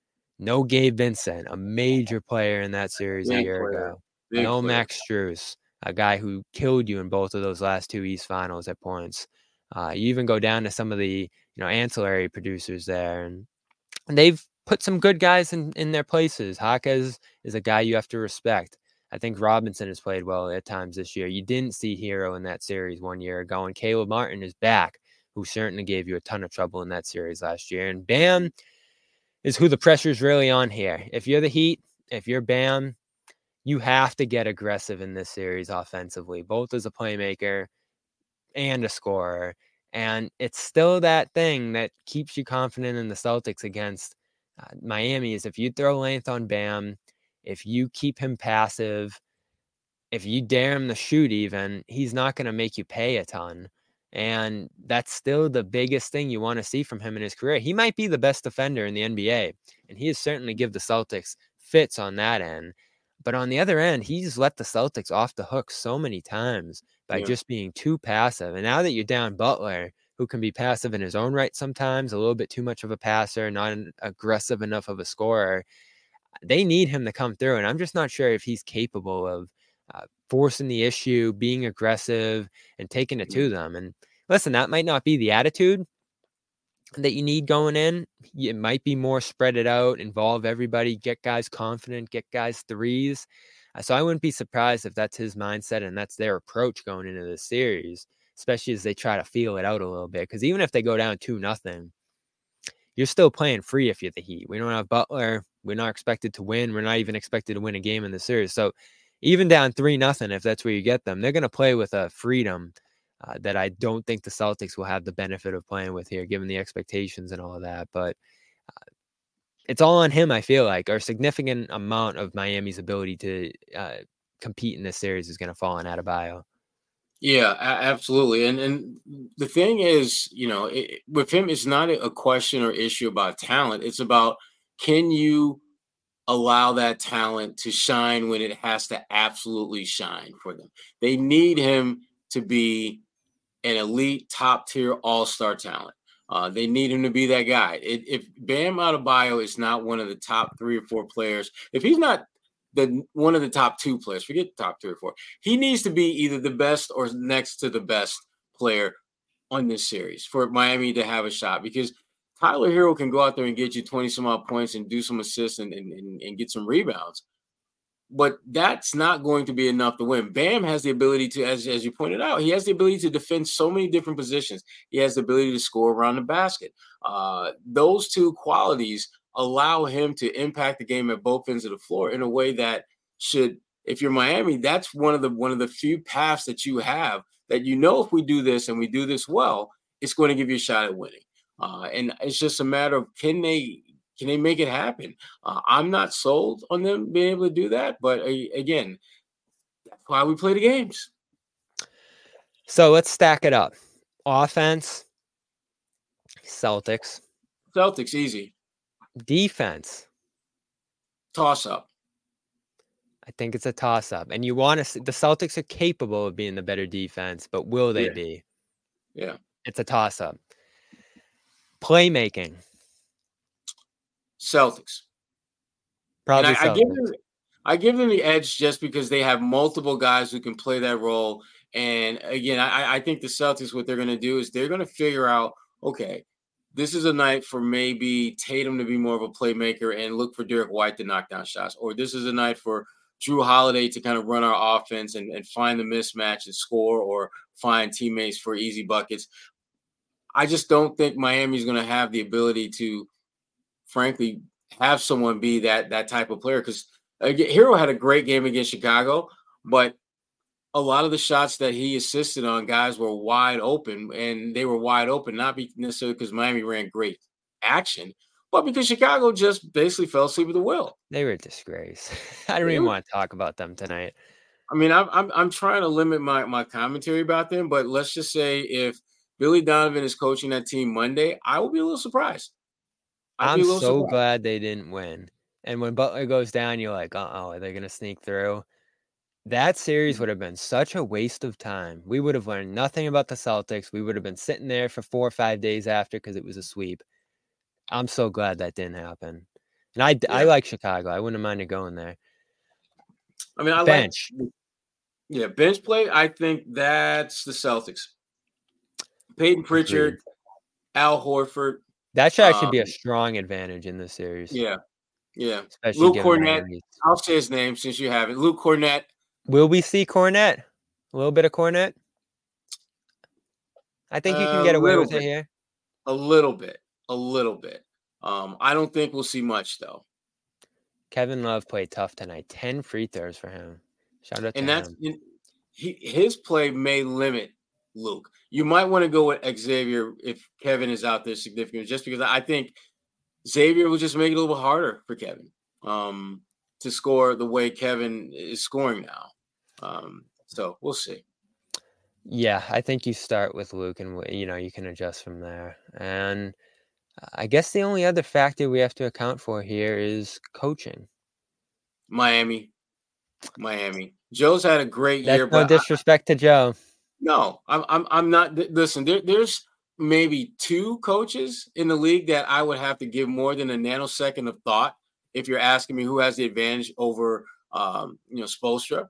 no Gabe Vincent, a major player in that series a year ago. No Max Strus, a guy who killed you in both of those last two East Finals at points. You even go down to some of the ancillary producers there, and they've put some good guys in their places. Jaquez is a guy you have to respect. I think Robinson has played well at times this year. You didn't see Hero in that series 1 year ago, and Caleb Martin is back, who certainly gave you a ton of trouble in that series last year. And Bam is who the pressure is really on here. If you're the Heat, if you're Bam, you have to get aggressive in this series offensively, both as a playmaker and a scorer. And it's still that thing that keeps you confident in the Celtics against Miami is if you throw length on Bam, if you keep him passive, if you dare him to shoot even, he's not going to make you pay a ton. And that's still the biggest thing you want to see from him in his career. He might be the best defender in the NBA, and he has certainly given the Celtics fits on that end. But on the other end, he's let the Celtics off the hook so many times by just being too passive. And now that you're down Butler, who can be passive in his own right sometimes, a little bit too much of a passer, not aggressive enough of a scorer, they need him to come through. And I'm just not sure if he's capable of forcing the issue, being aggressive, and taking it to them. And listen, that might not be the attitude that you need going in. It might be more spread it out, involve everybody, get guys confident, get guys threes. So I wouldn't be surprised if that's his mindset and that's their approach going into this series, especially as they try to feel it out a little bit. Because even if they go down 2-0, you're still playing free if you're the Heat. We don't have Butler. We're not expected to win. We're not even expected to win a game in the series. So even down 3-0, if that's where you get them, they're going to play with a freedom that I don't think the Celtics will have the benefit of playing with here, given the expectations and all of that. But it's all on him, I feel like. Or a significant amount of Miami's ability to compete in this series is going to fall on Adebayo. Yeah, absolutely. And the thing is, with him, it's not a question or issue about talent. It's about, can you allow that talent to shine when it has to absolutely shine for them? They need him to be an elite, top-tier, all-star talent. They need him to be that guy. If Bam Adebayo is not one of the top 3 or 4 players, if he's not one of the top 2 players, forget the top 3 or 4, he needs to be either the best or next to the best player on this series for Miami to have a shot, because Tyler Hero can go out there and get you 20-some-odd points and do some assists and get some rebounds. But that's not going to be enough to win. Bam has the ability to, as you pointed out, he has the ability to defend so many different positions. He has the ability to score around the basket. Those 2 qualities allow him to impact the game at both ends of the floor in a way that should, if you're Miami, that's one of the few paths that you have that, if we do this and we do this well, it's going to give you a shot at winning. And it's just a matter of, can they make it happen? I'm not sold on them being able to do that, but again, that's why we play the games. So let's stack it up. Offense, Celtics, easy. Defense, toss up. I think it's a toss up, and you want to. The Celtics are capable of being the better defense, but will they be? Yeah, it's a toss up. Playmaking, Celtics. Probably Celtics. I give them the edge just because they have multiple guys who can play that role. And again, I think the Celtics, what they're going to do is they're going to figure out, okay, this is a night for maybe Tatum to be more of a playmaker and look for Derek White to knock down shots. Or this is a night for Drew Holiday to kind of run our offense and find the mismatch and score, or find teammates for easy buckets. I just don't think Miami's going to have the ability to, frankly, have someone be that type of player, because Hero had a great game against Chicago, but a lot of the shots that he assisted on, guys were wide open, and they were wide open, not necessarily because Miami ran great action, but because Chicago just basically fell asleep at the wheel. They were a disgrace. I don't even want to talk about them tonight. I mean, I'm trying to limit my commentary about them, but let's just say if Billy Donovan is coaching that team Monday, I will be a little surprised. I'm so glad they didn't win. And when Butler goes down, you're like, are they going to sneak through? That series would have been such a waste of time. We would have learned nothing about the Celtics. We would have been sitting there for 4 or 5 days after because it was a sweep. I'm so glad that didn't happen. And I like Chicago. I wouldn't mind it going there. I mean, bench play. I think that's the Celtics. Peyton Pritchard, Al Horford. That should actually be a strong advantage in this series. Yeah. Especially Luke Cornett. I'll say his name since you have it. Luke Cornett. Will we see Cornett? A little bit of Cornett? I think you can get away with it here. A little bit. I don't think we'll see much, though. Kevin Love played tough tonight. 10 free throws for him. Shout out to him. His play may limit Luke. You might want to go with Xavier if Kevin is out there significantly, just because I think Xavier will just make it a little bit harder for Kevin to score the way Kevin is scoring now. So we'll see. Yeah, I think you start with Luke and, you can adjust from there. And I guess the only other factor we have to account for here is coaching. Miami. Joe's had a great year. No disrespect to Joe. No, I'm not. Listen, there's maybe 2 coaches in the league that I would have to give more than a nanosecond of thought if you're asking me who has the advantage over, Spoelstra.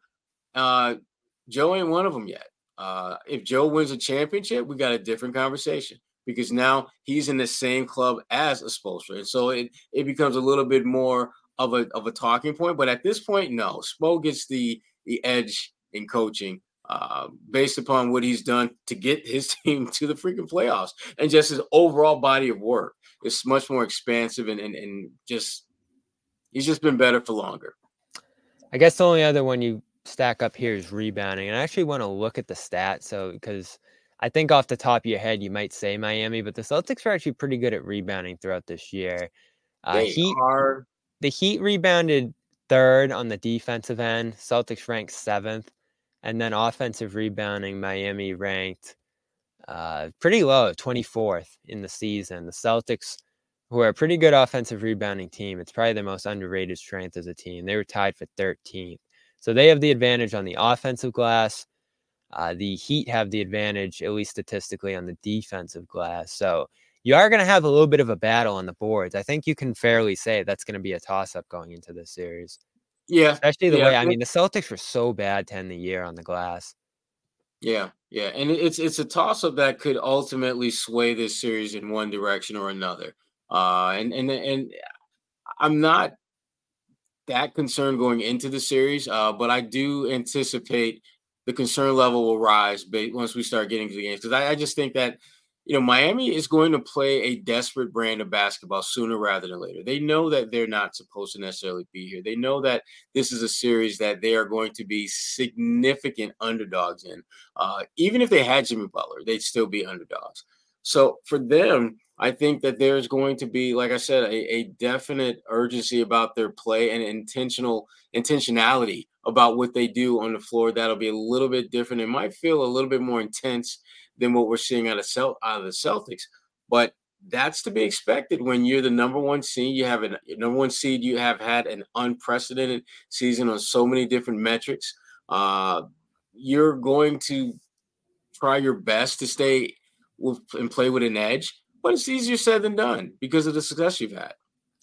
Joe ain't one of them yet. If Joe wins a championship, we got a different conversation because now he's in the same club as a Spoelstra. And so it becomes a little bit more of a talking point. But at this point, no. Spo gets the edge in coaching based upon what he's done to get his team to the freaking playoffs and just his overall body of work. It's much more expansive and just he's just been better for longer. I guess the only other one you stack up here is rebounding. And I actually want to look at the stats. So, because I think off the top of your head, you might say Miami, but the Celtics are actually pretty good at rebounding throughout this year. The Heat rebounded 3rd on the defensive end. Celtics ranked 7th. And then offensive rebounding, Miami ranked pretty low, 24th in the season. The Celtics, who are a pretty good offensive rebounding team, it's probably their most underrated strength as a team. They were tied for 13th. So they have the advantage on the offensive glass. The Heat have the advantage, at least statistically, on the defensive glass. So you are going to have a little bit of a battle on the boards. I think you can fairly say that's going to be a toss-up going into this series. Yeah. Especially the way, the Celtics were so bad to end the year on the glass. Yeah. And it's a toss-up that could ultimately sway this series in one direction or another. And I'm not that concerned going into the series, but I do anticipate the concern level will rise once we start getting to the games. Because I just think that, Miami is going to play a desperate brand of basketball sooner rather than later. They know that they're not supposed to necessarily be here. They know that this is a series that they are going to be significant underdogs in. Even if they had Jimmy Butler, they'd still be underdogs. So for them, I think that there's going to be, like I said, a definite urgency about their play and intentionality about what they do on the floor. That'll be a little bit different. It might feel a little bit more intense than what we're seeing out of the Celtics. But that's to be expected when you're the number 1 seed. You have you have had an unprecedented season on so many different metrics. You're going to try your best to stay and play with an edge, but it's easier said than done because of the success you've had.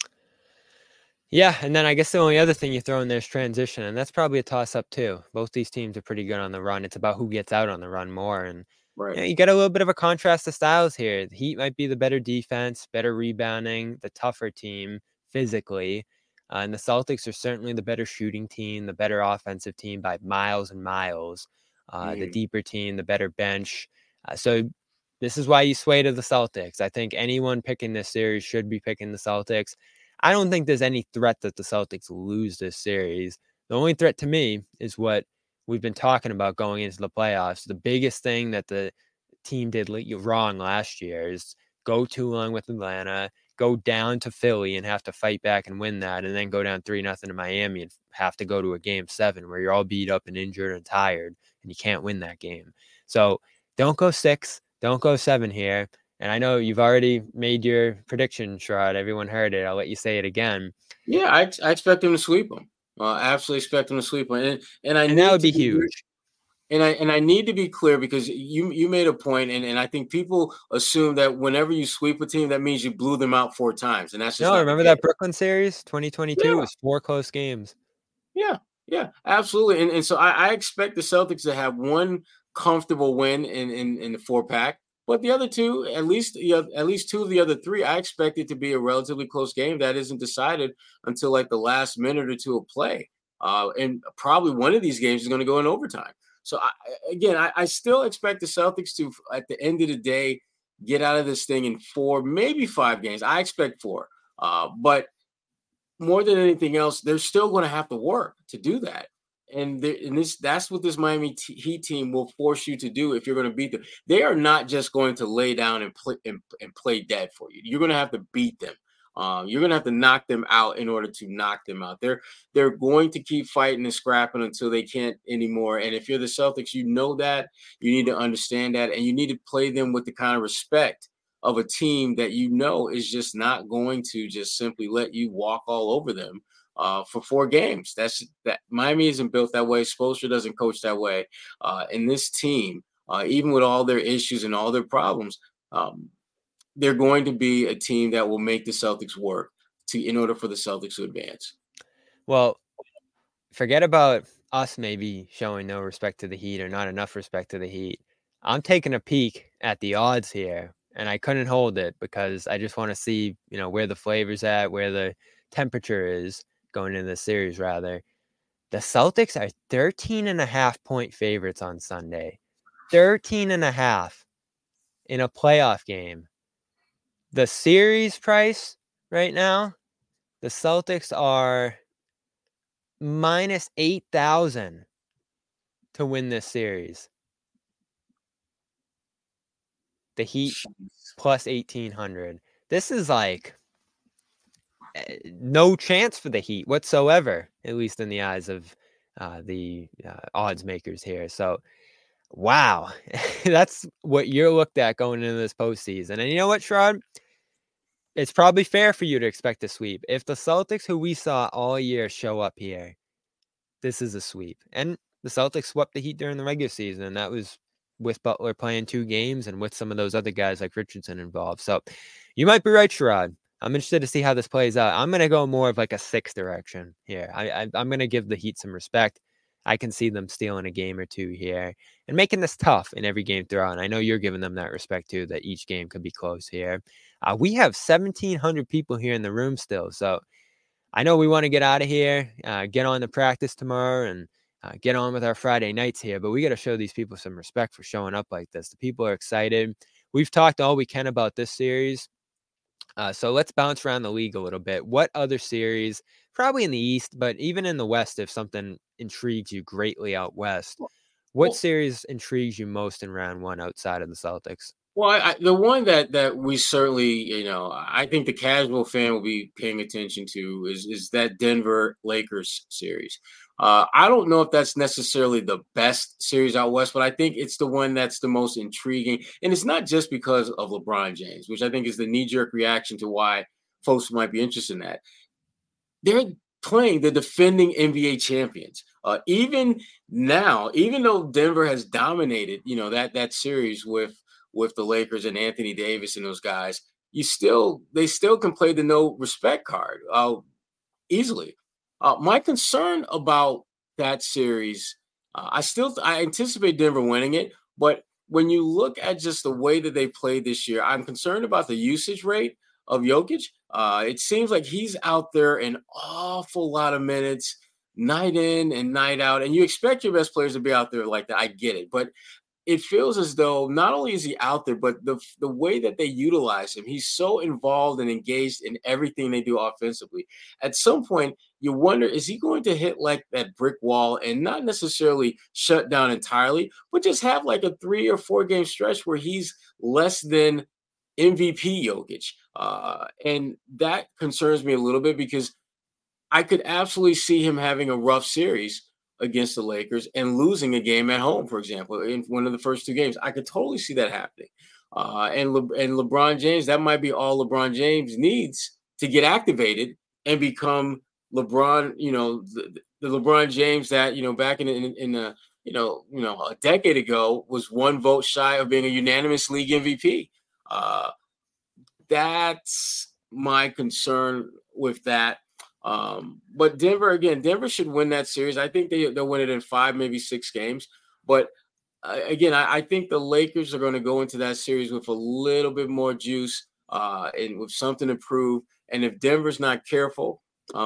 Yeah, and then I guess the only other thing you throw in there is transition, and that's probably a toss-up too. Both these teams are pretty good on the run. It's about who gets out on the run more, and right. You get a little bit of a contrast of styles here. The Heat might be the better defense, better rebounding, the tougher team physically, and the Celtics are certainly the better shooting team, the better offensive team by miles and miles, the deeper team, the better bench. So this is why you sway to the Celtics. I think anyone picking this series should be picking the Celtics. I don't think there's any threat that the Celtics lose this series. The only threat to me is what we've been talking about going into the playoffs. The biggest thing that the team did wrong last year is go too long with Atlanta, go down to Philly and have to fight back and win that, and then go down 3-0 to Miami and have to go to a game 7 where you're all beat up and injured and tired and you can't win that game. So don't go 6, don't go 7 here. And I know you've already made your prediction, Sherrod. Everyone heard it. I'll let you say it again. Yeah, I expect them to sweep them. Absolutely expect them to sweep them. And that would be huge. And I need to be clear because you made a point, and I think people assume that whenever you sweep a team, that means you blew them out 4 times. And that's just remember that Brooklyn series, 2022 was 4 close games. Yeah, absolutely. And so I expect the Celtics to have one comfortable win in the 4-pack. But the other 2, at least 2 of the other 3, I expect it to be a relatively close game that isn't decided until like the last minute or 2 of play. And probably one of these games is going to go in overtime. So, I still expect the Celtics to, at the end of the day, get out of this thing in 4, maybe 5 games. I expect 4. But more than anything else, they're still going to have to work to do that. And that's what this Miami Heat team will force you to do if you're going to beat them. They are not just going to lay down and play dead for you. You're going to have to beat them. You're going to have to knock them out in order to knock them out. They're going to keep fighting and scrapping until they can't anymore. And if you're the Celtics, you know that. You need to understand that. And you need to play them with the kind of respect of a team that you know is just not going to just simply let you walk all over them. For 4 games. That Miami isn't built that way. Spoelstra doesn't coach that way. And this team, even with all their issues and all their problems, they're going to be a team that will make the Celtics work in order for the Celtics to advance. Well, forget about us maybe showing no respect to the Heat or not enough respect to the Heat. I'm taking a peek at the odds here, and I couldn't hold it because I just want to see, where the flavor's at, where the temperature is going into the series, rather. The Celtics are 13.5-point favorites on Sunday. 13.5 in a playoff game. The series price right now, the Celtics are minus 8,000 to win this series. The Heat plus 1,800. This is like no chance for the Heat whatsoever, at least in the eyes of the odds makers here. So, wow, that's what you're looked at going into this postseason. And you know what, Sherrod? It's probably fair for you to expect a sweep. If the Celtics, who we saw all year, show up here, this is a sweep. And the Celtics swept the Heat during the regular season, and that was with Butler playing 2 games and with some of those other guys like Richardson involved. So you might be right, Sherrod. I'm interested to see how this plays out. I'm going to go more of like a 6 direction here. I'm going to give the Heat some respect. I can see them stealing a game or 2 here and making this tough in every game throughout. And I know you're giving them that respect too, that each game could be close here. We have 1,700 people here in the room still. So I know we want to get out of here, get on to practice tomorrow and get on with our Friday nights here. But we got to show these people some respect for showing up like this. The people are excited. We've talked all we can about this series. So let's bounce around the league a little bit. What other series, probably in the East, but even in the West, if something intrigues you greatly out West, what series intrigues you most in round 1 outside of the Celtics? Well, the one that we certainly, I think the casual fan will be paying attention to is that Denver Lakers series. I don't know if that's necessarily the best series out West, but I think it's the one that's the most intriguing. And it's not just because of LeBron James, which I think is the knee-jerk reaction to why folks might be interested in that. They're playing the defending NBA champions. Even now, even though Denver has dominated, that series with the Lakers and Anthony Davis and those guys, they still can play the no respect card easily. My concern about that series, I anticipate Denver winning it, but when you look at just the way that they played this year, I'm concerned about the usage rate of Jokic. It seems like he's out there an awful lot of minutes, night in and night out, and you expect your best players to be out there like that. I get it, but it feels as though not only is he out there, but the way that they utilize him, he's so involved and engaged in everything they do offensively. At some point, you wonder, is he going to hit like that brick wall and not necessarily shut down entirely, but just have like a 3 or 4 game stretch where he's less than MVP Jokic? And that concerns me a little bit because I could absolutely see him having a rough series against the Lakers and losing a game at home, for example, in one of the first 2 games. I could totally see that happening. And LeBron James, that might be all LeBron James needs to get activated and become LeBron, the LeBron James that, back in a decade ago was 1 vote shy of being a unanimous league MVP. That's my concern with that. But Denver should win that series. I think they'll win it in 5, maybe 6 games. But again, I think the Lakers are going to go into that series with a little bit more juice and with something to prove. And if Denver's not careful,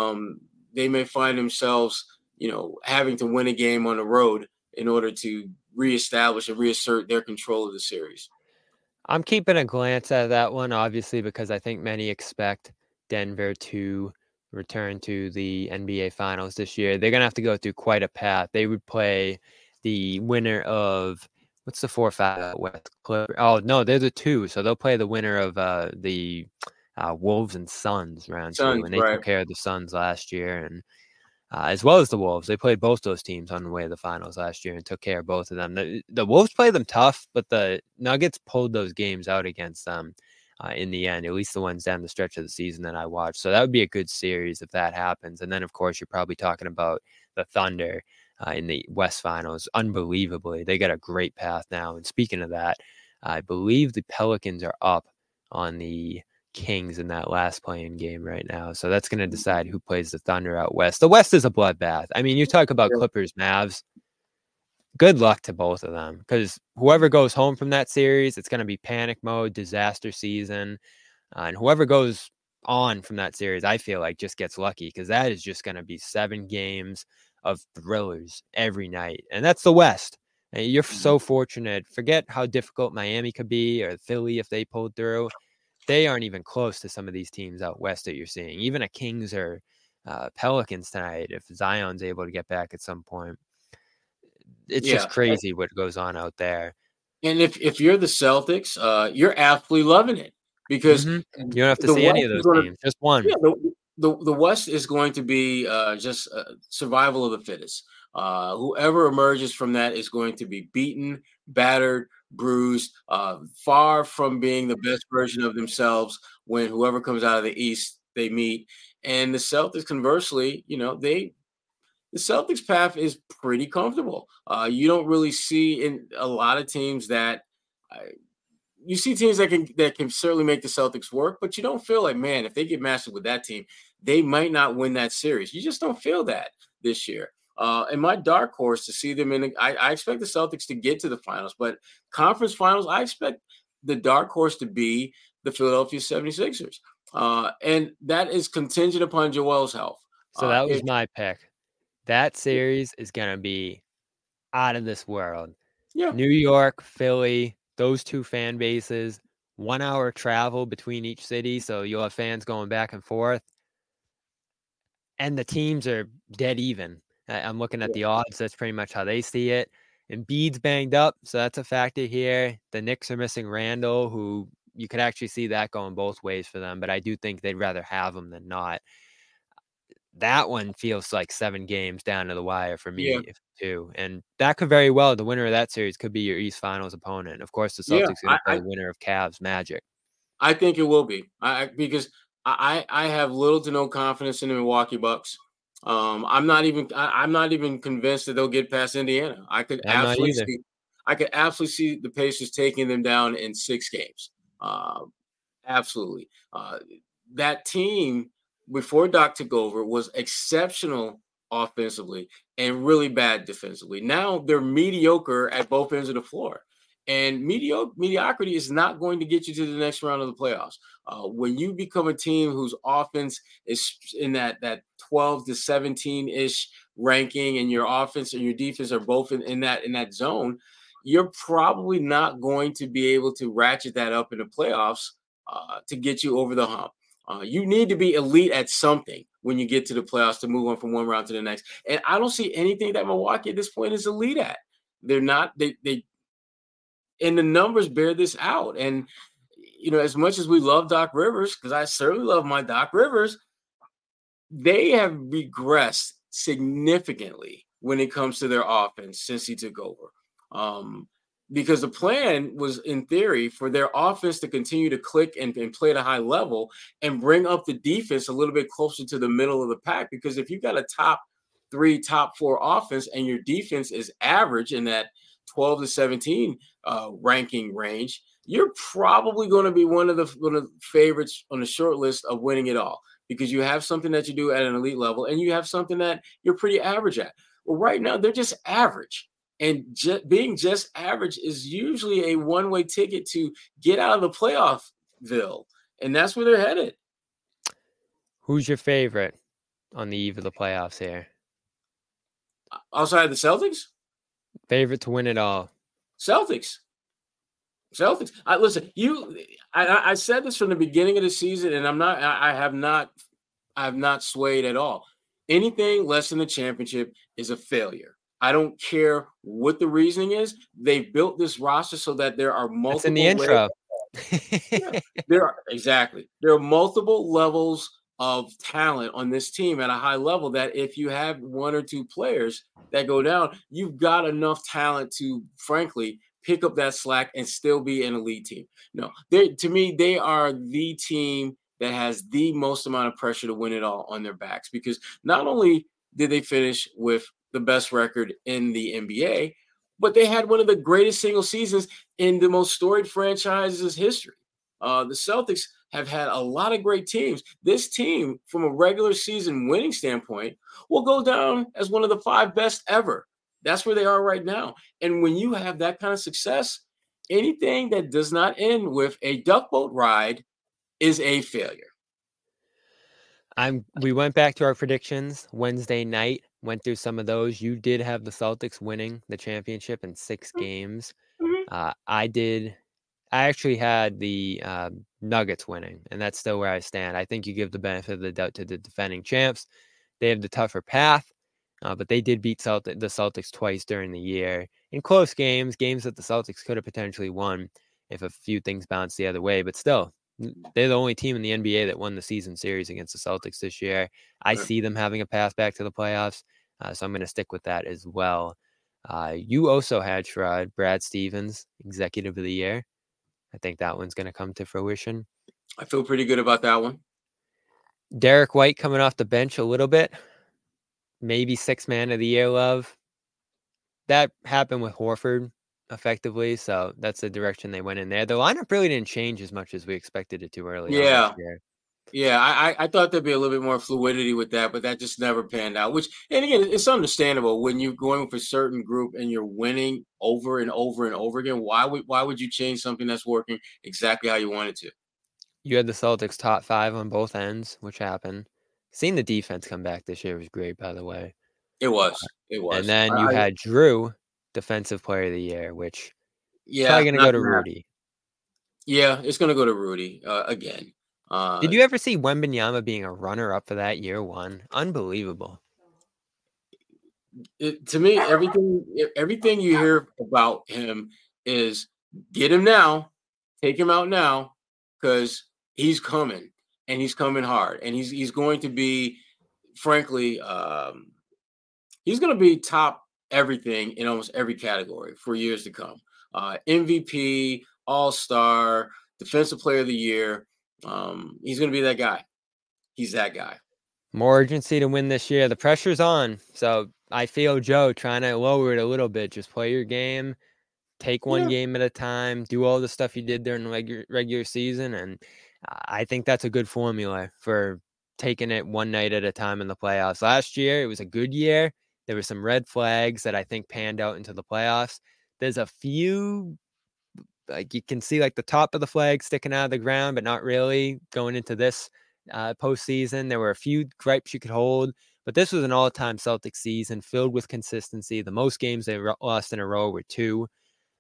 they may find themselves, having to win a game on the road in order to reestablish and reassert their control of the series. I'm keeping a glance at that one, obviously, because I think many expect Denver to return to the NBA Finals this year. They're going to have to go through quite a path. They would play the winner of, what's the 4-5 out West? Oh, no, they're the 2. So they'll play the winner of the Wolves and Suns round 2. And they took care of the Suns last year. And as well as the Wolves. They played both those teams on the way to the finals last year and took care of both of them. The Wolves played them tough, but the Nuggets pulled those games out against them in the end, at least the ones down the stretch of the season that I watched. So that would be a good series if that happens. And then, of course, you're probably talking about the Thunder in the West Finals. Unbelievably, they got a great path now. And speaking of that, I believe the Pelicans are up on the Kings in that last playing game right now. So that's going to decide who plays the Thunder out West. The West is a bloodbath. I mean, you talk about Clippers, Mavs. Good luck to both of them because whoever goes home from that series, it's going to be panic mode, disaster season. And whoever goes on from that series, I feel like just gets lucky because that is just going to be 7 games of thrillers every night. And that's the West. And you're so fortunate. Forget how difficult Miami could be or Philly if they pulled through. They aren't even close to some of these teams out West that you're seeing. Even a Kings or Pelicans tonight, if Zion's able to get back at some point. It's just crazy what goes on out there. And if you're the Celtics, you're absolutely loving it because you don't have to see any of those teams, just one. Yeah, the West is going to be just survival of the fittest. Whoever emerges from that is going to be beaten, battered, bruised, far from being the best version of themselves when whoever comes out of the East they meet. And the Celtics, conversely, the Celtics path is pretty comfortable. You don't really see in a lot of teams that you see teams that can certainly make the Celtics work, but you don't feel like, man, if they get matched up with that team, they might not win that series. You just don't feel that this year. And my dark horse to see them I expect the Celtics to get to the finals, but conference finals, I expect the dark horse to be the Philadelphia 76ers. And that is contingent upon Joel's health. So that was my pick. That series is going to be out of this world. Yeah. New York, Philly, those 2 fan bases, 1 hour travel between each city. So you'll have fans going back and forth. And the teams are dead even. I'm looking at the odds. That's pretty much how they see it. Embiid's banged up, so that's a factor here. The Knicks are missing Randall, who you could actually see that going both ways for them. But I do think they'd rather have him than not. That one feels like 7 games down to the wire for me, too. And that could very well, the winner of that series could be your East Finals opponent. Of course, the Celtics are going to play the winner of Cavs Magic. I think it will be because I have little to no confidence in the Milwaukee Bucks. I'm not even convinced that they'll get past Indiana. I could absolutely see the Pacers taking them down in 6 games. Absolutely. That team before Doc took over was exceptional offensively and really bad defensively. Now they're mediocre at both ends of the floor. And mediocrity is not going to get you to the next round of the playoffs. When you become a team whose offense is in that 12 to 17-ish ranking and your offense and your defense are both in that zone, you're probably not going to be able to ratchet that up in the playoffs to get you over the hump. You need to be elite at something when you get to the playoffs to move on from one round to the next. And I don't see anything that Milwaukee at this point is elite at. They're not. They and the numbers bear this out. And as much as we love Doc Rivers, because I certainly love my Doc Rivers, they have regressed significantly when it comes to their offense since he took over. Because the plan was, in theory, for their offense to continue to click and play at a high level and bring up the defense a little bit closer to the middle of the pack. Because if you've got a top 3, top 4 offense and your defense is average in that 12 to 17 ranking range, you're probably going to be one of the favorites on the short list of winning it all, because you have something that you do at an elite level and you have something that you're pretty average at. Well, right now, they're just average. And being just average is usually a one-way ticket to get out of the playoffville. And that's where they're headed. Who's your favorite on the eve of the playoffs here? Outside of the Celtics? Favorite to win it all? Celtics. Listen, I said this from the beginning of the season, and I have not swayed at all. Anything less than the championship is a failure. I don't care what the reasoning is. They've built this roster so that there are multiple. That's in the intro. There are multiple levels of talent on this team at a high level that if you have 1 or 2 players that go down, you've got enough talent to, frankly, pick up that slack and still be an elite team. No, to me, they are the team that has the most amount of pressure to win it all on their backs, because not only did they finish with the best record in the NBA, but they had one of the greatest single seasons in the most storied franchise's history. The Celtics have had a lot of great teams. This team, from a regular season winning standpoint, will go down as one of the 5 best ever. That's where they are right now. And when you have that kind of success, anything that does not end with a duck boat ride is a failure. We went back to our predictions Wednesday night, went through some of those. You did have the Celtics winning the championship in 6 games. I actually had the Nuggets winning, and that's still where I stand. I think you give the benefit of the doubt to the defending champs. They have the tougher path, but they did beat the Celtics twice during the year in close games that the Celtics could have potentially won if a few things bounced the other way. But still, they're the only team in the NBA that won the season series against the Celtics this year. I see them having a path back to the playoffs, so I'm going to stick with that as well. You also had Sherrod, Brad Stevens, Executive of the Year. I think that one's going to come to fruition. I feel pretty good about that one. Derek White coming off the bench a little bit. Maybe 6th man of the year love. That happened with Horford effectively, so that's the direction they went in there. The lineup really didn't change as much as we expected it to early on this year. Yeah, I thought there'd be a little bit more fluidity with that, but that just never panned out. And again, it's understandable when you're going for a certain group and you're winning over and over and over again. Why would you change something that's working exactly how you want it to? You had the Celtics top 5 on both ends, which happened. Seeing the defense come back this year was great, by the way. It was. And then you had Drew, Defensive Player of the Year, which is probably going to go to Rudy. Yeah, it's going to go to Rudy again. Did you ever see Wembanyama being a runner-up for that year 1? Unbelievable. To me, everything you hear about him is get him now, take him out now, because he's coming, and he's coming hard, and he's going to be, frankly, he's going to be top everything in almost every category for years to come. MVP, All-Star, Defensive Player of the Year. He's going to be that guy. He's that guy. More urgency to win this year. The pressure's on. So I feel Joe trying to lower it a little bit. Just play your game, take one game at a time, do all the stuff you did during the regular season. And I think that's a good formula for taking it one night at a time in the playoffs. Last year, it was a good year. There were some red flags that I think panned out into the playoffs. There's a few, like you can see like the top of the flag sticking out of the ground, but not really going into this postseason. There were a few gripes you could hold, but this was an all-time Celtics season filled with consistency. The most games they lost in a row were 2.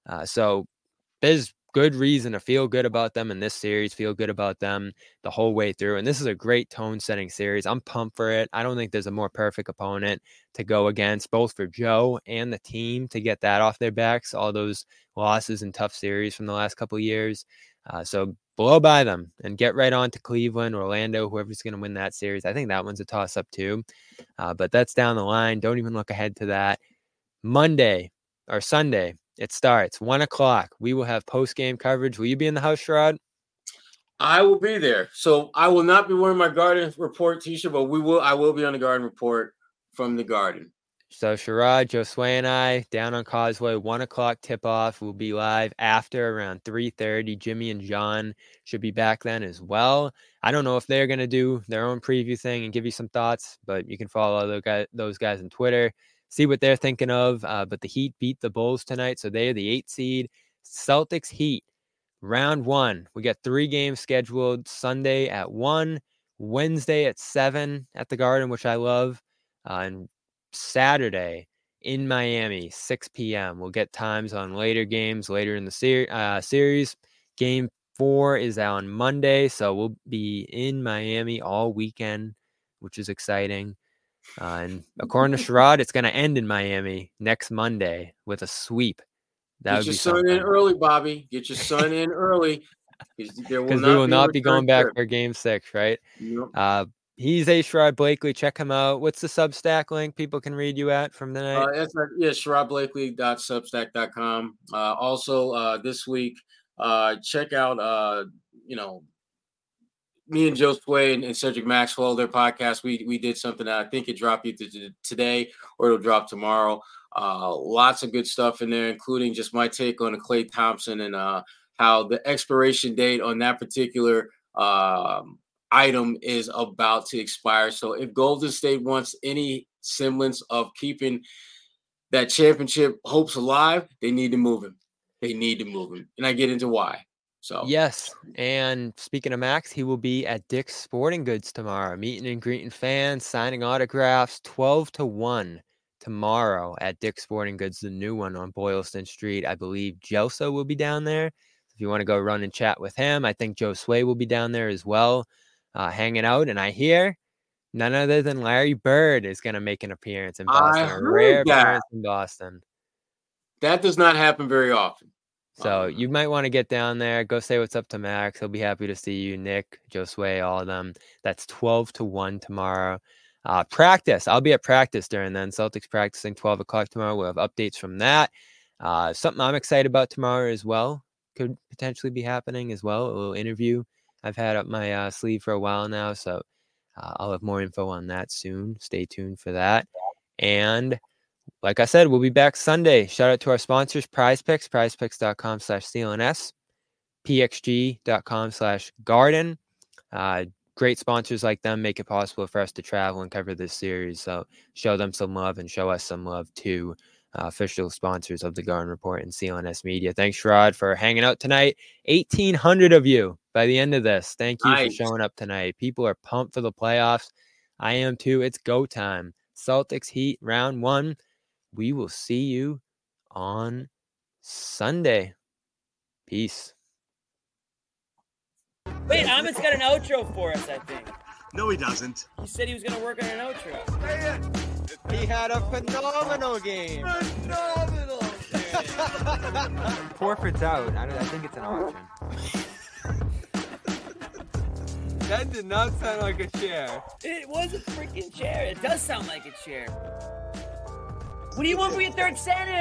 So there's good reason to feel good about them in this series, feel good about them the whole way through. And this is a great tone-setting series. I'm pumped for it. I don't think there's a more perfect opponent to go against, both for Joe and the team, to get that off their backs, all those losses and tough series from the last couple of years. So blow by them and get right on to Cleveland, Orlando, whoever's going to win that series. I think that one's a toss-up too. But that's down the line. Don't even look ahead to that. Sunday, it starts 1 o'clock. We will have post-game coverage. Will you be in the house, Sherrod? I will be there. So I will not be wearing my Garden Report t-shirt, but I will be on the Garden Report from the Garden. So Sherrod, Josue, and I down on Causeway, 1 o'clock tip-off. We'll be live after around 3:30. Jimmy and John should be back then as well. I don't know if they're going to do their own preview thing and give you some thoughts, but you can follow those guys on Twitter. See what they're thinking of. But the Heat beat the Bulls tonight, so they are the 8th seed. Celtics Heat, round 1. We got 3 games scheduled. Sunday at 1, Wednesday at 7 at the Garden, which I love, and Saturday in Miami, 6 p.m. We'll get times on later games later in the series. Game 4 is on Monday, so we'll be in Miami all weekend, which is exciting. And according to Sherrod, it's going to end in Miami next Monday with a sweep. Get your son in early, Bobby. Get your son in early. Because we will not be going back for Game 6, right? Yep. He's A. Sherrod Blakely. Check him out. What's the Substack link people can read you at from the night? SherrodBlakely.substack.com. Also, this week, check out, me and Josue and Cedric Maxwell, their podcast. We did something that I think it dropped either today or it'll drop tomorrow. Lots of good stuff in there, including just my take on Klay Thompson and how the expiration date on that particular item is about to expire. So if Golden State wants any semblance of keeping that championship hopes alive, they need to move him. And I get into why. So yes, and speaking of Max, he will be at Dick's Sporting Goods tomorrow, meeting and greeting fans, signing autographs, 12 to 1 tomorrow at Dick's Sporting Goods, the new one on Boylston Street. I believe Gelso will be down there. If you want to go run and chat with him, I think Josue will be down there as well, hanging out. And I hear none other than Larry Bird is going to make an appearance in Boston. I heard that. Appearance in Boston. That does not happen very often. So you might want to get down there, go say what's up to Max. He'll be happy to see you, Nick, Josue, all of them. That's 12 to 1 tomorrow. Practice. I'll be at practice during then. Celtics practicing 12 o'clock tomorrow. We'll have updates from that. Something I'm excited about tomorrow as well. Could potentially be happening as well. A little interview I've had up my sleeve for a while now. So I'll have more info on that soon. Stay tuned for that. And like I said, we'll be back Sunday. Shout out to our sponsors, PrizePicks, prizepicks.com/CLNS, pxg.com/garden. Great sponsors like them make it possible for us to travel and cover this series. So show them some love and show us some love too. Official sponsors of the Garden Report and CLNS Media. Thanks, Sherrod, for hanging out tonight. 1,800 of you by the end of this. Thank you for showing up tonight. People are pumped for the playoffs. I am too. It's go time. Celtics Heat round 1. We will see you on Sunday. Peace. Wait, Amit's got an outro for us, I think. No, he doesn't. He said he was going to work on an outro. He had a phenomenal game. Phenomenal game. Forfeit's out. I think it's an auction. That did not sound like a chair. It was a freaking chair. It does sound like a chair. What do you want for your third center?